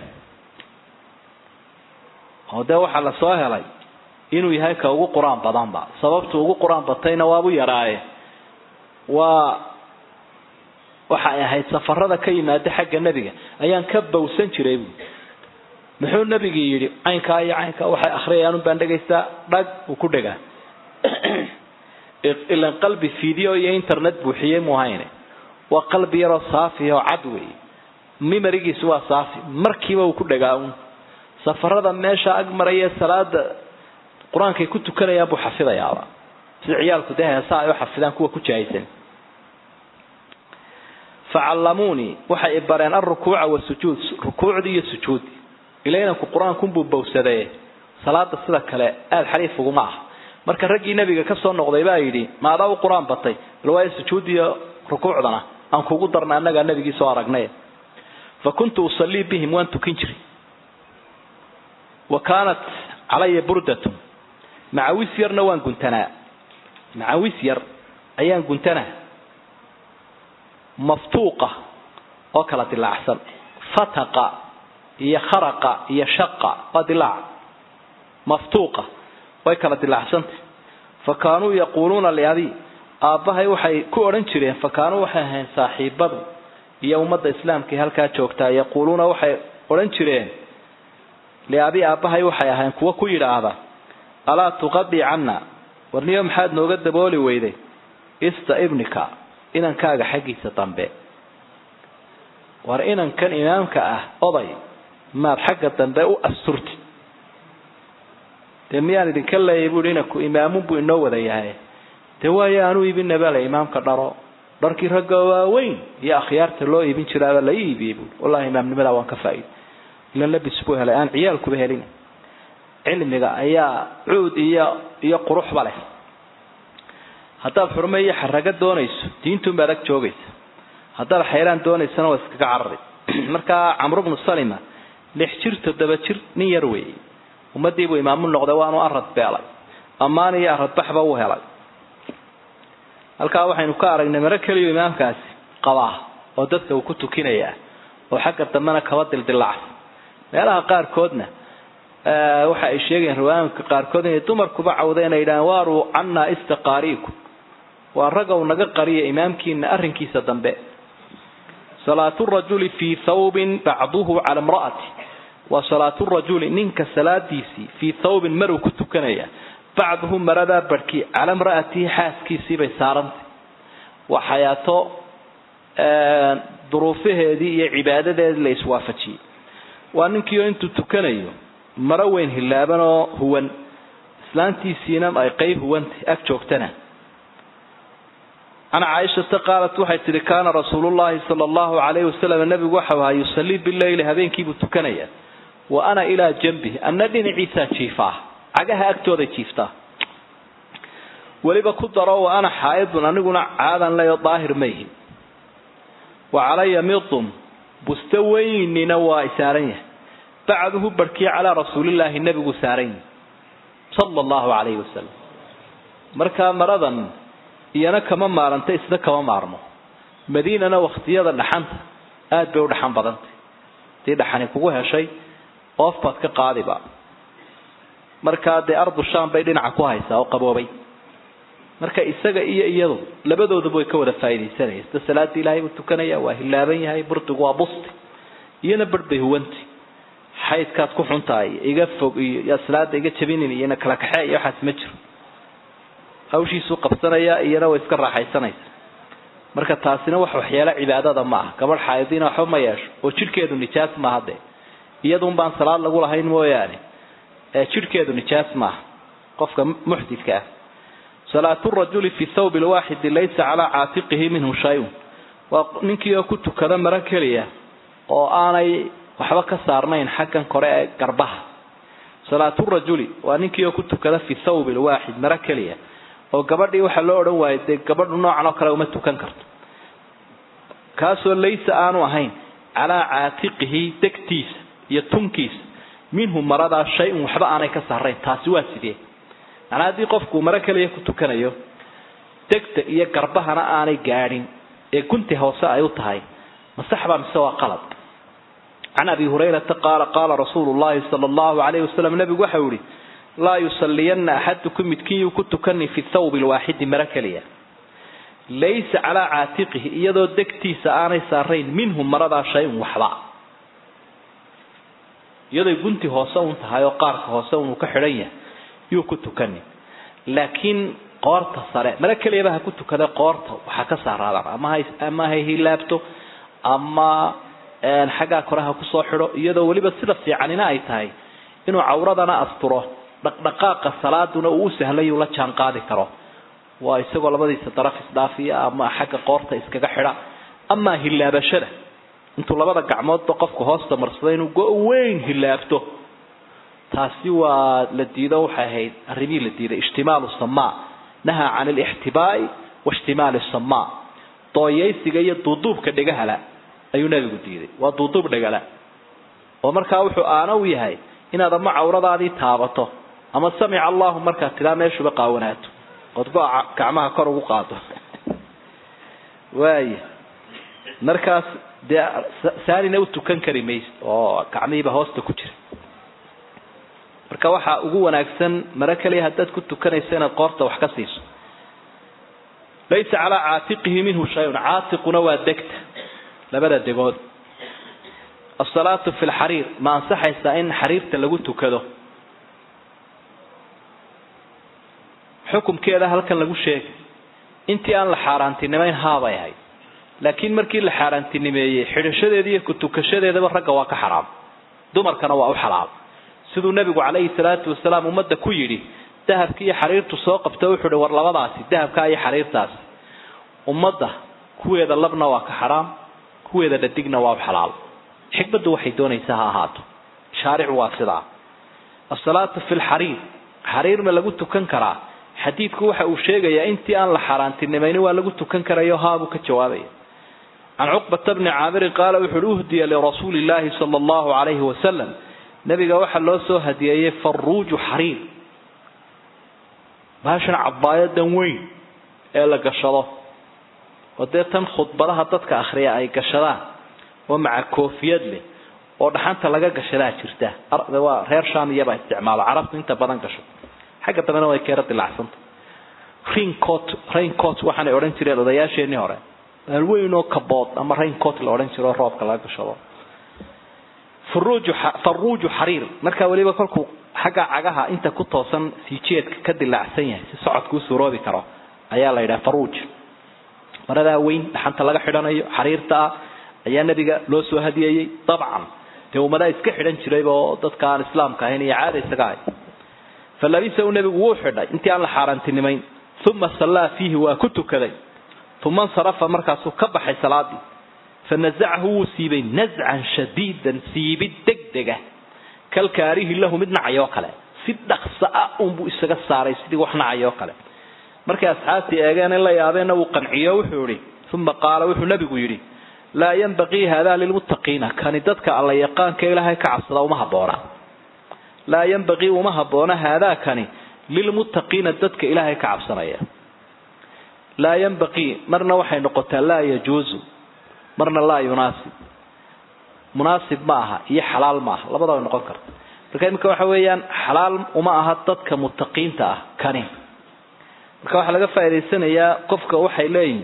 هذا وحل صاهري inuu yahay ka ugu quraan badan ba sababtu ugu quraan batayna waa uu yaraaye waxa ay ahayd safarada ka yimaada xagga nabiga ayaan ka bawsan jiray muxuu nabiga yiri aynka waxay akhriyaan baan dhageystaa dhag uu ku dhagaa ila qalbi video iyo internet buuxiyay muhayne wa qalbi yaro saafi oo cadwi mimarigiisu waa saafi markiiba uu ku dhagaa safarada meesha ag maraya salaada quraanka ku tukanaya buu xafidayaa sida ciyaalku heesaa ay xafidaan kuwa ku jaaysan fa'allamuni waxa ibareen ar-rukuu'a was-sujuud rukuucdi iyo sujuud ilayna ku quraanku buu bowsaday salaada sida kale aad xariif ugu ma marka ragii nabiga ka soo noqday baa yiri maada uu quraan batay lawaa sujuud iyo rukuucdana aan kugu darna anaga nabigi soo aragnay fa kuntu usalli bihim wa antu kinjri wa kanat alayya burdatu macawis yarna waan guntanaa macawis yar ayaan guntanaa maftuuqa oo kala dilaacsan fataqa iyo kharaqa iyo shaqa wadilaac maftuuqa way kala dilaacsantii fakaanu yaquluna li abi aabahay waxay ku oran jireen fakaanu waxay ahayn saaxiibadu iyo ummadda islaamka halka joogta yaquluna waxay oran jireen li abi aabahay waxay ahayn kuwa ku yiraahda ala tuqadi anna warniyo maxaad nooga dabooli weyday ista ibnika inankaaga xaqiisa dambe war inankan imaamka ah oday ma xagga dambe u asurti demiyaan idinka leeyahay inaku imaamu buu inoo wada yahay tawaaya aanu ibn nabala imaamka dharo dharkii ragga waaweyn iyo akhyaarta loo ibin jiraa la iibiyo wallahi imaamnimada waan ka faa'iid ila labis buu helay aan ciyaalku helin cilmiga ayaa cuud iyo qurux bale hadaad xurmeeyo xaraga doonayso diintu baad joogaysa hadaad xeeraan doonaysana waa iska carari marka Amr ibn Salima lix jir 7 jir nin yar weey ummadii buu imaamu noqday waanu arad beelay amaan iyo arad baxba uu helay halka waxaynu ka aragnay mar kaliya imaamkaasi qaba oo dadka uu ku tukinaya oo xagga damana kaba dildilaac meelaha qaar koodna waxa ay sheegeen riwaayadka qaar kood inay dumarku bacawdeen ay dhaan waaru anna istiqaariku wa ragaw naga qariya imaamkiina arrinkiisa dambe salatu rajuli fi thawbin ba'dahu ala imra'ati wa salatu rajuli ninka salaadiisi fi thawbin maru ku tukanaya ba'dahu marada barki ala imra'ati xaaskiisi bay saarantay wa hayato duruufaheedii iyo cibaadadeed la iswaafajiyay waa ninkii intuu tukanayo mara weyn hilaabano huwan islaantiisiina ay qayb huwantay ag joogtana أنا عائشة قالت وحيت كان رسول الله صلى الله عليه وسلم النبي وحوها يصلي بالليل هذين كيف تكنيا وأنا إلى جنبه النبي عيسى شيفاه عجها أكتور شيفته ولبا كدرا وأنا حائض ونقول عادا لا يظاهر ميه وعلي ميطم بستوين نوى إساريه بعده بركي على رسول الله النبي سارين صلى الله عليه وسلم مركا مرضا iyana kama maaranta isna kama maarmo madiinana waqtiyada dhaxanta aad bay u dhaxan badantay tii dhaxani kugu heshay qof baad ka qaadiba marka de ardu shaam bay dhinaca ku haysaa oo qaboobay marka isaga iyo iyadu labadoodu way ka wada faa'iideysanayeen salaada ilaahay uu tukanaya waa hilaaban yahay burtigu waa busti iyana barbay huwanti xaydkaad ku xuntaay iga fog iyo salaada iga jabinin iyana kala kaxay iyo waxa ma jiro hawshiisu qabsanaya iyana way iska raaxaysanaysaa marka taasina wax waxyeelo cibaadada ma aha gabadh xaayidina waxba ma yeesho oo jirkeedu nijaas ma hade iyadu baan salaad lagu lahayn mooyaane jirkeedu nijaas ma qofka muhdithka salaatu rajuli fi thawb alwahid laysa ala aatiqihi minhu shay'un wa ninkii ku tukada mara kaliya oo aanay waxba ka saarnayn xakan kore ee garbaha salaatu rajuli waa ninkii ku tukada fi thawb alwahid mara kaliya oo gabadhii waxa loo oran waayay gabadhu noocan oo kale uma tukan karto kaasoo laysa aanu ahayn ala aatiqihi taktis iyo tunkiis minhu marada shay waxba aanay ka saarayn taasi waa sidee anaadii qofku mara kaliya ku tukanayo tagta iyo garbahana aanay gaadhin ee kunti hoose ay u tahay masaxba mise waa qalad عن أبي هريرة قال رسول الله صلى الله عليه وسلم نبي وحوري لا يصلين أحدكم متكين كتكني في الثوب الواحد مركليا ليس على عاتقه يدو دكتي سآني سارين منهم مرضى شيء وحضا يدو قنتي هوسون تهايو قارك هوسون وكحرية يو كتكني لكن قارت صلاة مركليا بها كتكدا قارت وحكا سارا أما هي لابتو أما xagga koraha ku soo xidho iyadoo waliba sida fiicanina ay tahay inuu cawradana asturo dhaqdhaqaaqa salaaduna uu sahlay uu la jaan qaadi karo waa isagoo labadiisa daraf isdaafiya ama xagga qoorta iskaga xidha ama hilaabashada intuu labada gacmoodba qofku hoosta marsaday inuu go-weyn hilaabto taasi waa la diido waxay ahayd arrimii la diiday ishtimaalu samaa naha can alixtibaa'i washtimaal samaa tooyaysiga iyo duuduubka dhagahala ayuu nabigu diiday waa duuduub dhagala oo markaa wuxuu aana u yahay inaad ama cawradaadii taabato ama samica allahu markaa tiraa meeshuba qaawanaato ood gacmaha kor ugu qaado waay markaas dee saanina u tukan kari mayso oo gacmihiiba hoosta ku jira marka waxaa ugu wanaagsan mara kaliya haddaad ku tukanaysa inaad qoorta wax ka siiso laysa calaa caatiqihi minhu shayun caatiquna waa degta labada degood الصلاة في الحرير ما أنصحيسا إن حرير تلقو تكدو حكم كذا هل كان لقو شيء انتي أن لحارانتي نمين هذا هاي لكن مركي لحارانتي نمي حرشة دي كنتو كشة دي برقا واك حرام دمر كان واو حرام سيدو النبي عليه الصلاة والسلام ومدى كيري ذهب كي حرير تساق بتوحد ورلغضاسي ذهب كاي حرير تاس ومدى كوي ذا لبنا واك حرام كوي ذا دقنا واو حلال حكمته waxay doonaysaa ha ahaato shaaric waa sida as-salaatu fil hariir ma lagu tukan karaa xadiidku waxa uu sheegayaa intii aan la xaraantinimeyn waa lagu tukan karayo haabu ka jawaabay an uqba ibn aamir qaala wuxuu uhdiya li rasuulillahi sallallahu alayhi wa sallam nabiga waxa loo soo hadiyay farruuj hariir baashan abaayadan weyn ee la gashado wadeetan khudbadaha dadka akhriya ay gashadaan ومع كوفيد له ودحانته laga gashadaa jirta arday waa reer shaamiya baa isticmaal carabtu inta badan gasho xaga badan way ka radilaacsanta raincoat waxaan ay oran jireen odayaasheenii hore weyn oo kabood ama raincoat la oran jiro roobka laga gashado farruuj hariir marka waliba kolku xaga cagaha inta ku toosan siijeedka ka dilaacsan yahay si socodku suuroobi karo ayaa la yiraahdaa farruuj marada weyn dhaxanta laga xidhanayo xariirta ayaa nabiga loo soo hadiyay dabcan teewmada iska xidhan jiray oo dadka aan islaamka ahayn iyo caada isaga ay falabisa nabigu wuu xidhay intii aan la xaaraantinimeyn thumma salla fihi wa kutukaday thumma sarafa markaas ka baxay salaadi fanazahu siibay naz'an shadiidan siibid degdega kal kaarihi lahu midna ayo kale si dhaqsa ah buu isaga saaray sidii waxna ayo kale markay asxaabtii eegeen la yaabeen uu qanciyo wuxuu yiri thumma qaala wuxuu nabigu yiri لا ينبغي هذا للمتقين كان ددك الله يقان كإلهي كعصدا وما هبونا لا ينبغي وما هبونا هذا كان للمتقين ددك إلهي كعصدا لا ينبغي مرنا وحي نقطة لا يجوز مرنا لا يناسب مناسب معها هي حلال معها لا بد أن نقول لكن كوحويا حلال وما أهد ددك متقين تاه كان كوح لقى فائدة سنة يا قفك وحي لين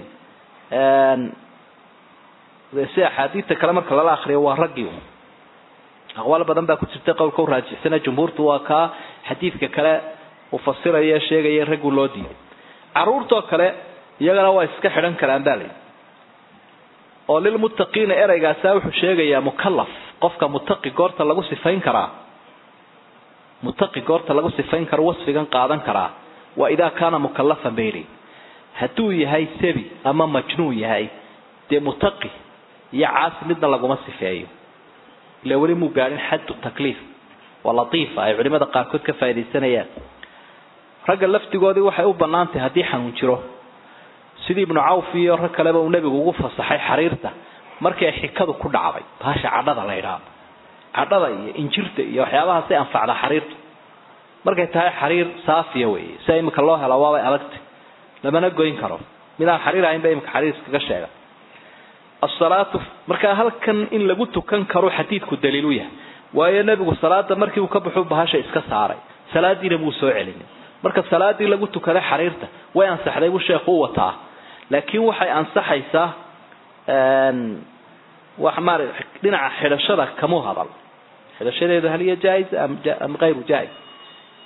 وسي حديث كلام marka la akhriyo waa ragiyo aqwal badan baa ku jirta qowlka raajixsana jumhuurtu waa ka xadiidka kale uu fasiraya sheegaya ragu loo diiday aruurto kale iyagana waa iska xidhan karaan dalay oo lil muttaqiina eraygaas wuxuu sheegaya mukallaf qofka muttaqi goorta lagu sifayn karaa wasfigan qaadan karaa wa ida kana mukallafan bayri haduu yahay sabi ama majnun yahay de muttaqi يا عاصم midna laguma sifeeyo ila wali mu gaarin xad taklif wala latifa ay culimada qaarkood ka faa'iideysanayaan raga laftigoodii waxay u banaantay hadii xanuun jiro sidii ibn Awf iyo rag kale uu nabigu ugu fasaxay xariirta markay xikadu ku dhacday baasha cadada la yiraahdo cadada iyo injirta iyo waxyaabaha si anfacda xariirta markay tahay xariir saafiya weey say imka loo helo waa adagtay lama goyn karo midaan xariir ahayn bay imka xariir iskaga sheega الصلاة marka halkan in lagu tukan karo xadiidku daliilu yahay waayo nabigu salaada markii uu ka baxo bahasha iska saaray salaadiina buu soo celinay marka salaadii lagu tukaday xariirta way ansaxday uu sheekhu wataa laakiin waxay ansaxaysaa wax maar dhinaca xidhashada kama hadal xidhashadeedu hal iyo jaayiz am غير jaayiz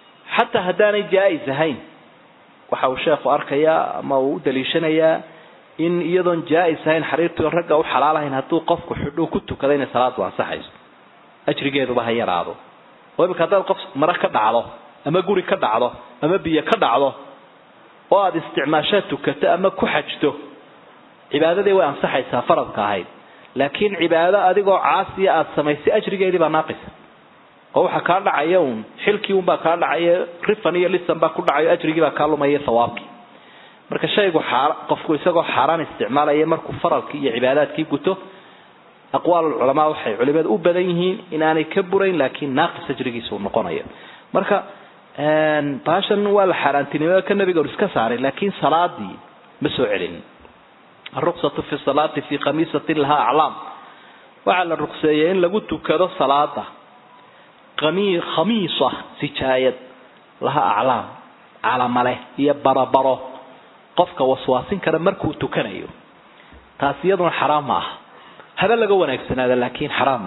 hatta hadaanay jaayiz ahayn waxa uu sheekhu arkaya ama uu daliishanayaa in iyadoon jaa'is ahayn xariirtu ragga u xalaalahayn hadduu qofku xidho ku tukado in salaadu ansaxayso ajrigeeduba ha yaraado oo imika haddaad qof mara ka dhacdo ama guri ka dhacdo ama biyo ka dhacdo oo aad isticmaashaad tukato ama ku xajto cibaadadii way ansaxaysaa faradka ahayd laakiin cibaado adigoo caasiya aad samaysay ajrigeedii baa naaqisa oo waxa ka dhacaya xilkii baa ka dhacaya rifan iyo lisan baa ku dhacayo ajrigii baa ka lumaya sawaabki marka shaygu qofku isagoo xaraan isticmaalaya markuu faradkii iyo cibaadaadkii guto aqwaal ulama waxay culimadu u badan yihiin inaanay ka burayn laakiin naaqis ajrigiisu noqonayo marka baashan waa la xaraantinimo ka nabiga iska saaray laakiin salaadii ma soo celin الرخصة في الصلاة في خميسة لها أعلام وعلى الرخصية إن لقد تكذا صلاة خميصة سجاية لها أعلام على ماله هي بربره قفك وسواسين كذا مركو تكنيو تاسيد حرام هذا اللي جوانا يكسن هذا لكن حرام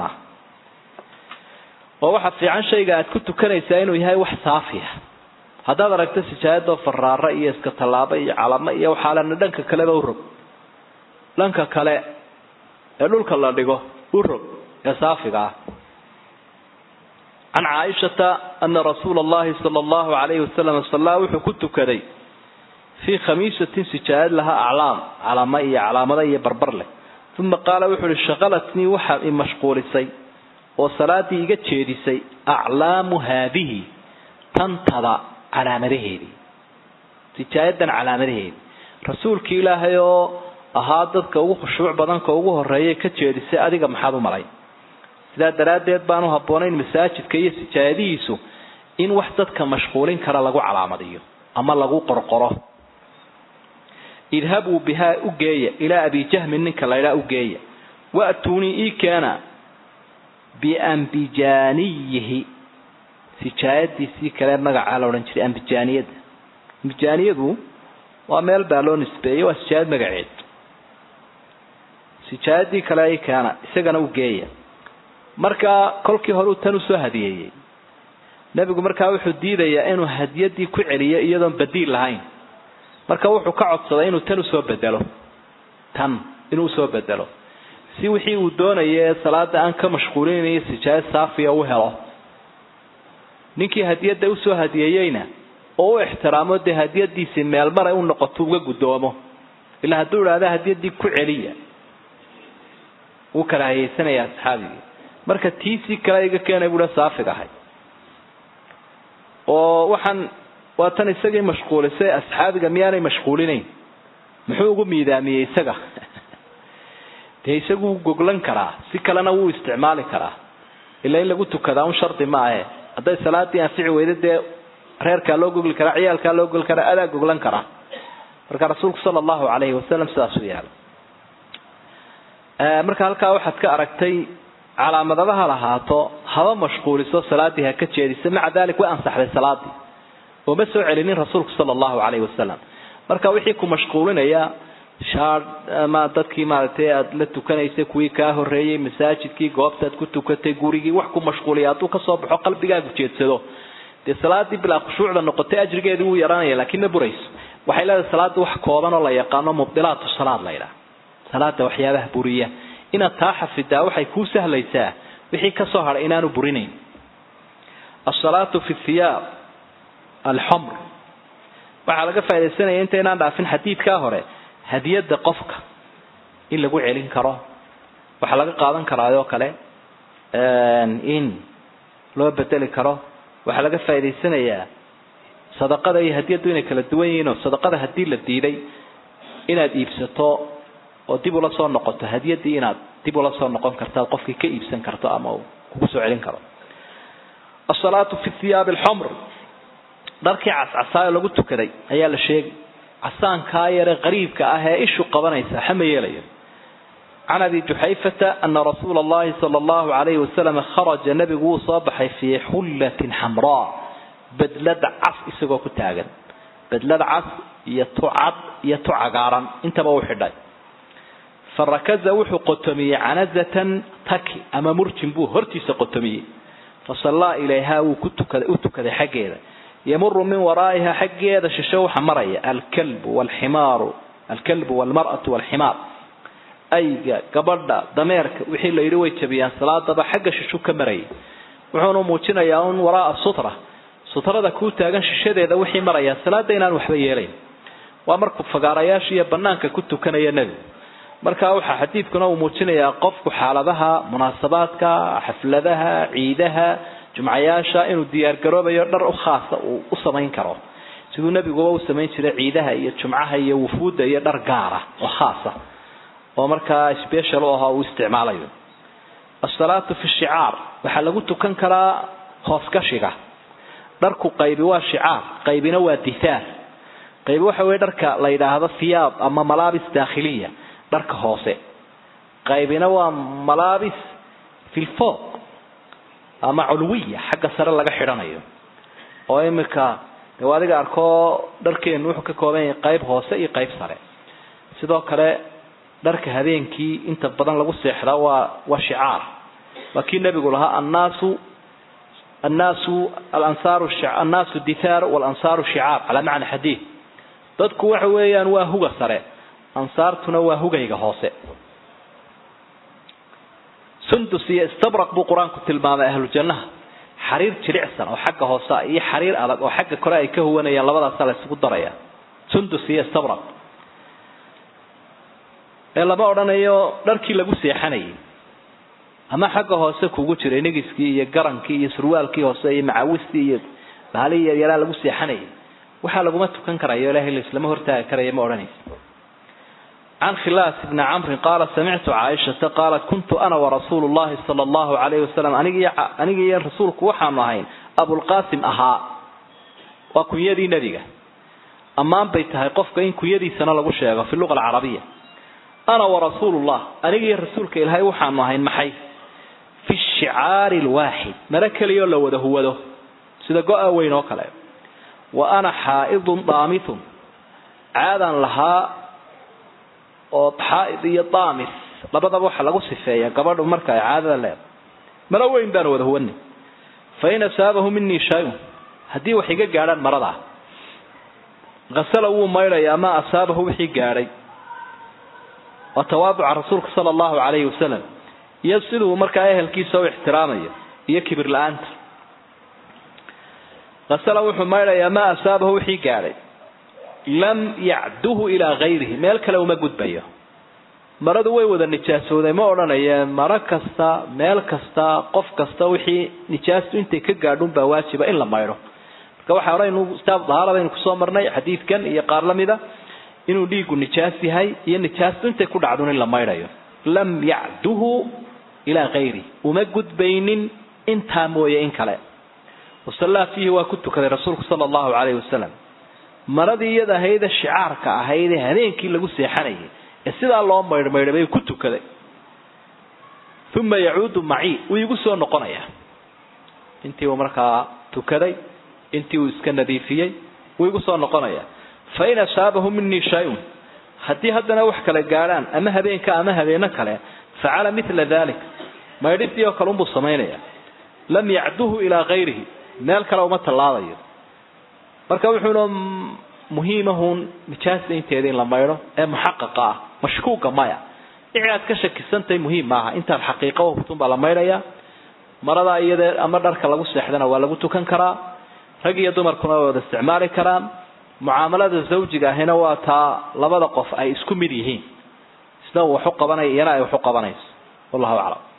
وواحد في عن شيء قاعد كنت كنيسين وهي واحد صافية هذا درجة سجاية فرار رأي اسكتلابي على ما يوحال أن دنك كلام ورب لانك كلا يقولك الله دقه ورب يا صافقة عن عائشة أن رسول الله صلى الله عليه وسلم صلى وحكت كذي في خميسة سجاد لها أعلام على ماء على ماء بربر له ثم قال وحول شغلتني وحب مشغول سي وصلاتي جت سي أعلام هذه تنتظر على مرهدي سجادا على مرهدي رسول كيلا هيو ahaadadka ugu khushuuc badanka ugu horeeyay ka jeedisay adiga maxaad u malay sida daraadeed baanu habboonayn masaajidka iyo sijaayadiisu in wax dadka mashquulin kara lagu calaamadiyo ama lagu qorqoro idhabu biha ugeeya ila abi jahm ninka la ila ugeeya waatuni ikana bi ambijanihi sijaayadiisi kale magaca la oran jiray ambijaniyadu waa meel baa nisbeeyay waa sijaayad magaceed sijaadii kale ay kaana isagana u geeya marka kolkii hore uu tan u soo hadiyay nabigu markaa wuxuu diidayaa inuu hadiyadii ku celiyo iyadoon badiil lahayn marka wuxuu ka codsaday inuu tan u soo bedelo si wixii uu doonayay salaada aan ka mashquulinay sijaad saafiya u helo ninkii hadiyada u soo hadiyayna oo ixtiraamo de hadiyadiisi meel mar ay u noqoto uga gudoomo ilaa haduu raada hadiyadii ku celiya uu kala haysanaya asxaabiga marka tiisi kale iga keenay buu saafiga ahay oo waxaan waatan isagii mashquulisay asxaabiga miyaanay mashquulinayn muxuu ugu miidaamiyay isaga isagu goglan karaa si kalena uu isticmaali karaa ilaa in lagu tukada un shardi ma aha haday salaadii anfici weydee reerka loo gogli karaa ciyaalka loo gogli karaa adaa goglan karaa marka rasuulku sallallahu alayhi wasallam saasu yaal marka halka waxaad ka aragtay calaamadaha lahaato haba mashquuliso salaadii ha ka jeedisay ma cadaalad way ansaxday salaadii oo ma soo celinin rasuulku sallallahu alayhi wasallam marka wixii ku mashquulinaya shaar ma dadkii maartay aad la tukanaysay kuwii ka horeeyay masaajidkii goobtaad ku tukatay gurigii wax ku mashquuliya aad ka soo baxo qalbigaagu jeedsado de salaadii bila khushuucda noqotay ajrigeedu uu yaraanaya laakiin ma burayso waxay leedahay salaadu wax kooban oo la yaqaano mubdilaatu salaad la yiraahdo salaada waxyaabaha buriya ina taaxafida waxay ku sahlaysaa wixii ka soo haray inaanu burinayn as-salaatu fi thiyab al-humr waxa laga faa'iideysanaya inta inaan dhaafin xadiidka hore hadiyada qofka in lagu celin karo waxa laga qaadan karaa kale in loo bedeli karo waxa laga faa'iideysanayaa sadaqada iyo hadiyadu inay kala duwan yihiin oo sadaqada hadii la diiday inaad iibsato oo dib ula soo noqoto hadiyadii inaad dib ula soo noqon kartaa qofkii ka iibsan karto ama uu ku soo celin karo as-salaatu fi thiyab al-humr darkii cascasaayo lagu tukaday ayaa la sheegay casaanka yare qariibka ah ee ishu qabanaysa xameeyay عن أبي جحيفة أن رسول الله صلى الله عليه وسلم خرج نبي صباح في حلة حمراء بدلد عص إسقى كتاجا بدلد عص يتعجارا انت بوحدة فركز وحو قطمي عنزة تكي أما مرتم بو هرتيس قطمي فصلى إليها وكتك ذي حقيرة يمر من ورائها حقيرة ششوح مرية الكلب والحمار الكلب والمرأة والحمار أي قبضة ضميرك وحين لا يروي تبيان صلاة ضبا حق شو كمري وحنا موجنا ياون وراء السطرة سطرة ذا كوتا جنش الشدة ذا وحين مريا صلاة دينا وحبي يلين وأمركم فقارياش يا بنانك كنت كان ينبي مركا وحى حديث كنا وموجنا يا قف حالها مناسباتك حفلتها عيدها جمعياشا إنه ديار قرابة يقدر خاصة وصمين كرو سيدو النبي قوة سمين شراء عيدها هي جمعها هي وفود هي در قارة وخاصة ومركا سبيشالوها واستعمالها الصلاة في الشعار وحلقوتو كان كرا خاص كشيغا دركو قيبي وشعار قيبي نوى دثار قيبي وحوي دركا ليدا هذا ثياب أما ملابس داخلية درك خاصة قيبي نوى ملابس في الفوق أما علوية حق سر لقى حرانيو وإمكا وادي أركو دركين نوح ككوبين قيب خاصة قيب سر سيدو كره درك هذينكي انت بدن لغو سيخدا وشعار لكن النبي يقولها الناس الانصار الشعار الناس الدثار والانصار الشعار على معنى حديث dadku waxa weeyaan waa huga sare ansaartuna waa hugayga hoose sundus iyo istabraq bu quraanku tilmaamay ahlul jannah xariir jiricsan oo xagga hoose iyo xariir adag oo xagga kore ay ka huwanayaan labadaas la isku daraya sundus iyo istabraq lama oranayo dharkii lagu seexanayay ama xagga hoose kugu jiray nigiskii iyo garankii iyo surwaalkii hoose iyo macaawistii iyo bahaliya yara lagu seexanayay waxa lagu ma tukan karayo ilaahay islaam hortaa karayo ma oranayso عن خلاص بن عمرو قال سمعت عائشة قالت كنت أنا ورسول الله صلى الله عليه وسلم أني يا رسولك وحام هين أبو القاسم أها وكن يدي نبيه أمام بيتها قفك إن كن يدي سنة لغو شيئا في اللغة العربية أنا ورسول الله أني يا رسولك إلهي وحام هين محي في الشعار الواحد ملك اليوم لو ده هو ده سيدا وين وكلا وأنا حائض ضامث عادا لها oo xaa'id iyo daamis labadaba waxa lagu sifeeyaa gabadhu marka ay caadada leedahay mara weyn baan wada huwan fayna saabahu minni shay hadii wax iga gaaraan marada qasala uu maylay ama asaabahu wixii gaaray wa tawaadu'a rasuulka sallallahu alayhi wasallam yasilu marka ay halkiisa oo ixtiraamayo iyo kibir la'aanta qasala uu maylay ama asaabahu wixii gaaray لم يعده إلى غيره مال كلام ما جد بيه مرض ويود النجاس وذا ما أرنا مرة كستا مال كستا قف كستا وحي نجاس أنت كجادون بواسبة إلا ما يروح كواحد رأي إنه استاب ظهر بين كسامرنا حديث كان يقارن مذا إنه ديك النجاس هاي النجاس أنت كود عدون إلا ما يروح لم يعده إلى غيره وما جد بين أنت مويا إن كلام وصلى فيه وكنت كذا رسولك صلى الله عليه وسلم maradii iyada hayda shicaarka ahayd habeenkii lagu seexanayay sida loo maydhay ku tukaday thumma yacuudu ma'i uu igu soo noqonaya intii uu markaa tukaday intii uu iska nadiifiyay uu igu soo noqonaya fayna saabahu minni shay'un hadii hadana wax kala gaaraan ama habeenka ama habeena kale faala mithla dhalik maydhidii oo kale uu sameeynaya lam ya'duhu ila ghayrihi meel kale uma talaadayo marka wuxuu muhiimahun nijaasta inteeda in la mayro ee muhaqqaqa mashkuuka maya inaad ka shakisantay muhiim maaha inta xaqiiqo hubtun baa la mayraya marada iyada ama dharka lagu seexdana waa lagu tukan karaa rag iyo dumarkuna wada isticmaali karaan muaamalada zawjiga ahina waa taa labada qof ay isku mid yihiin sida wax u qabanay yana ay wax u qabanayso wallahu a'lam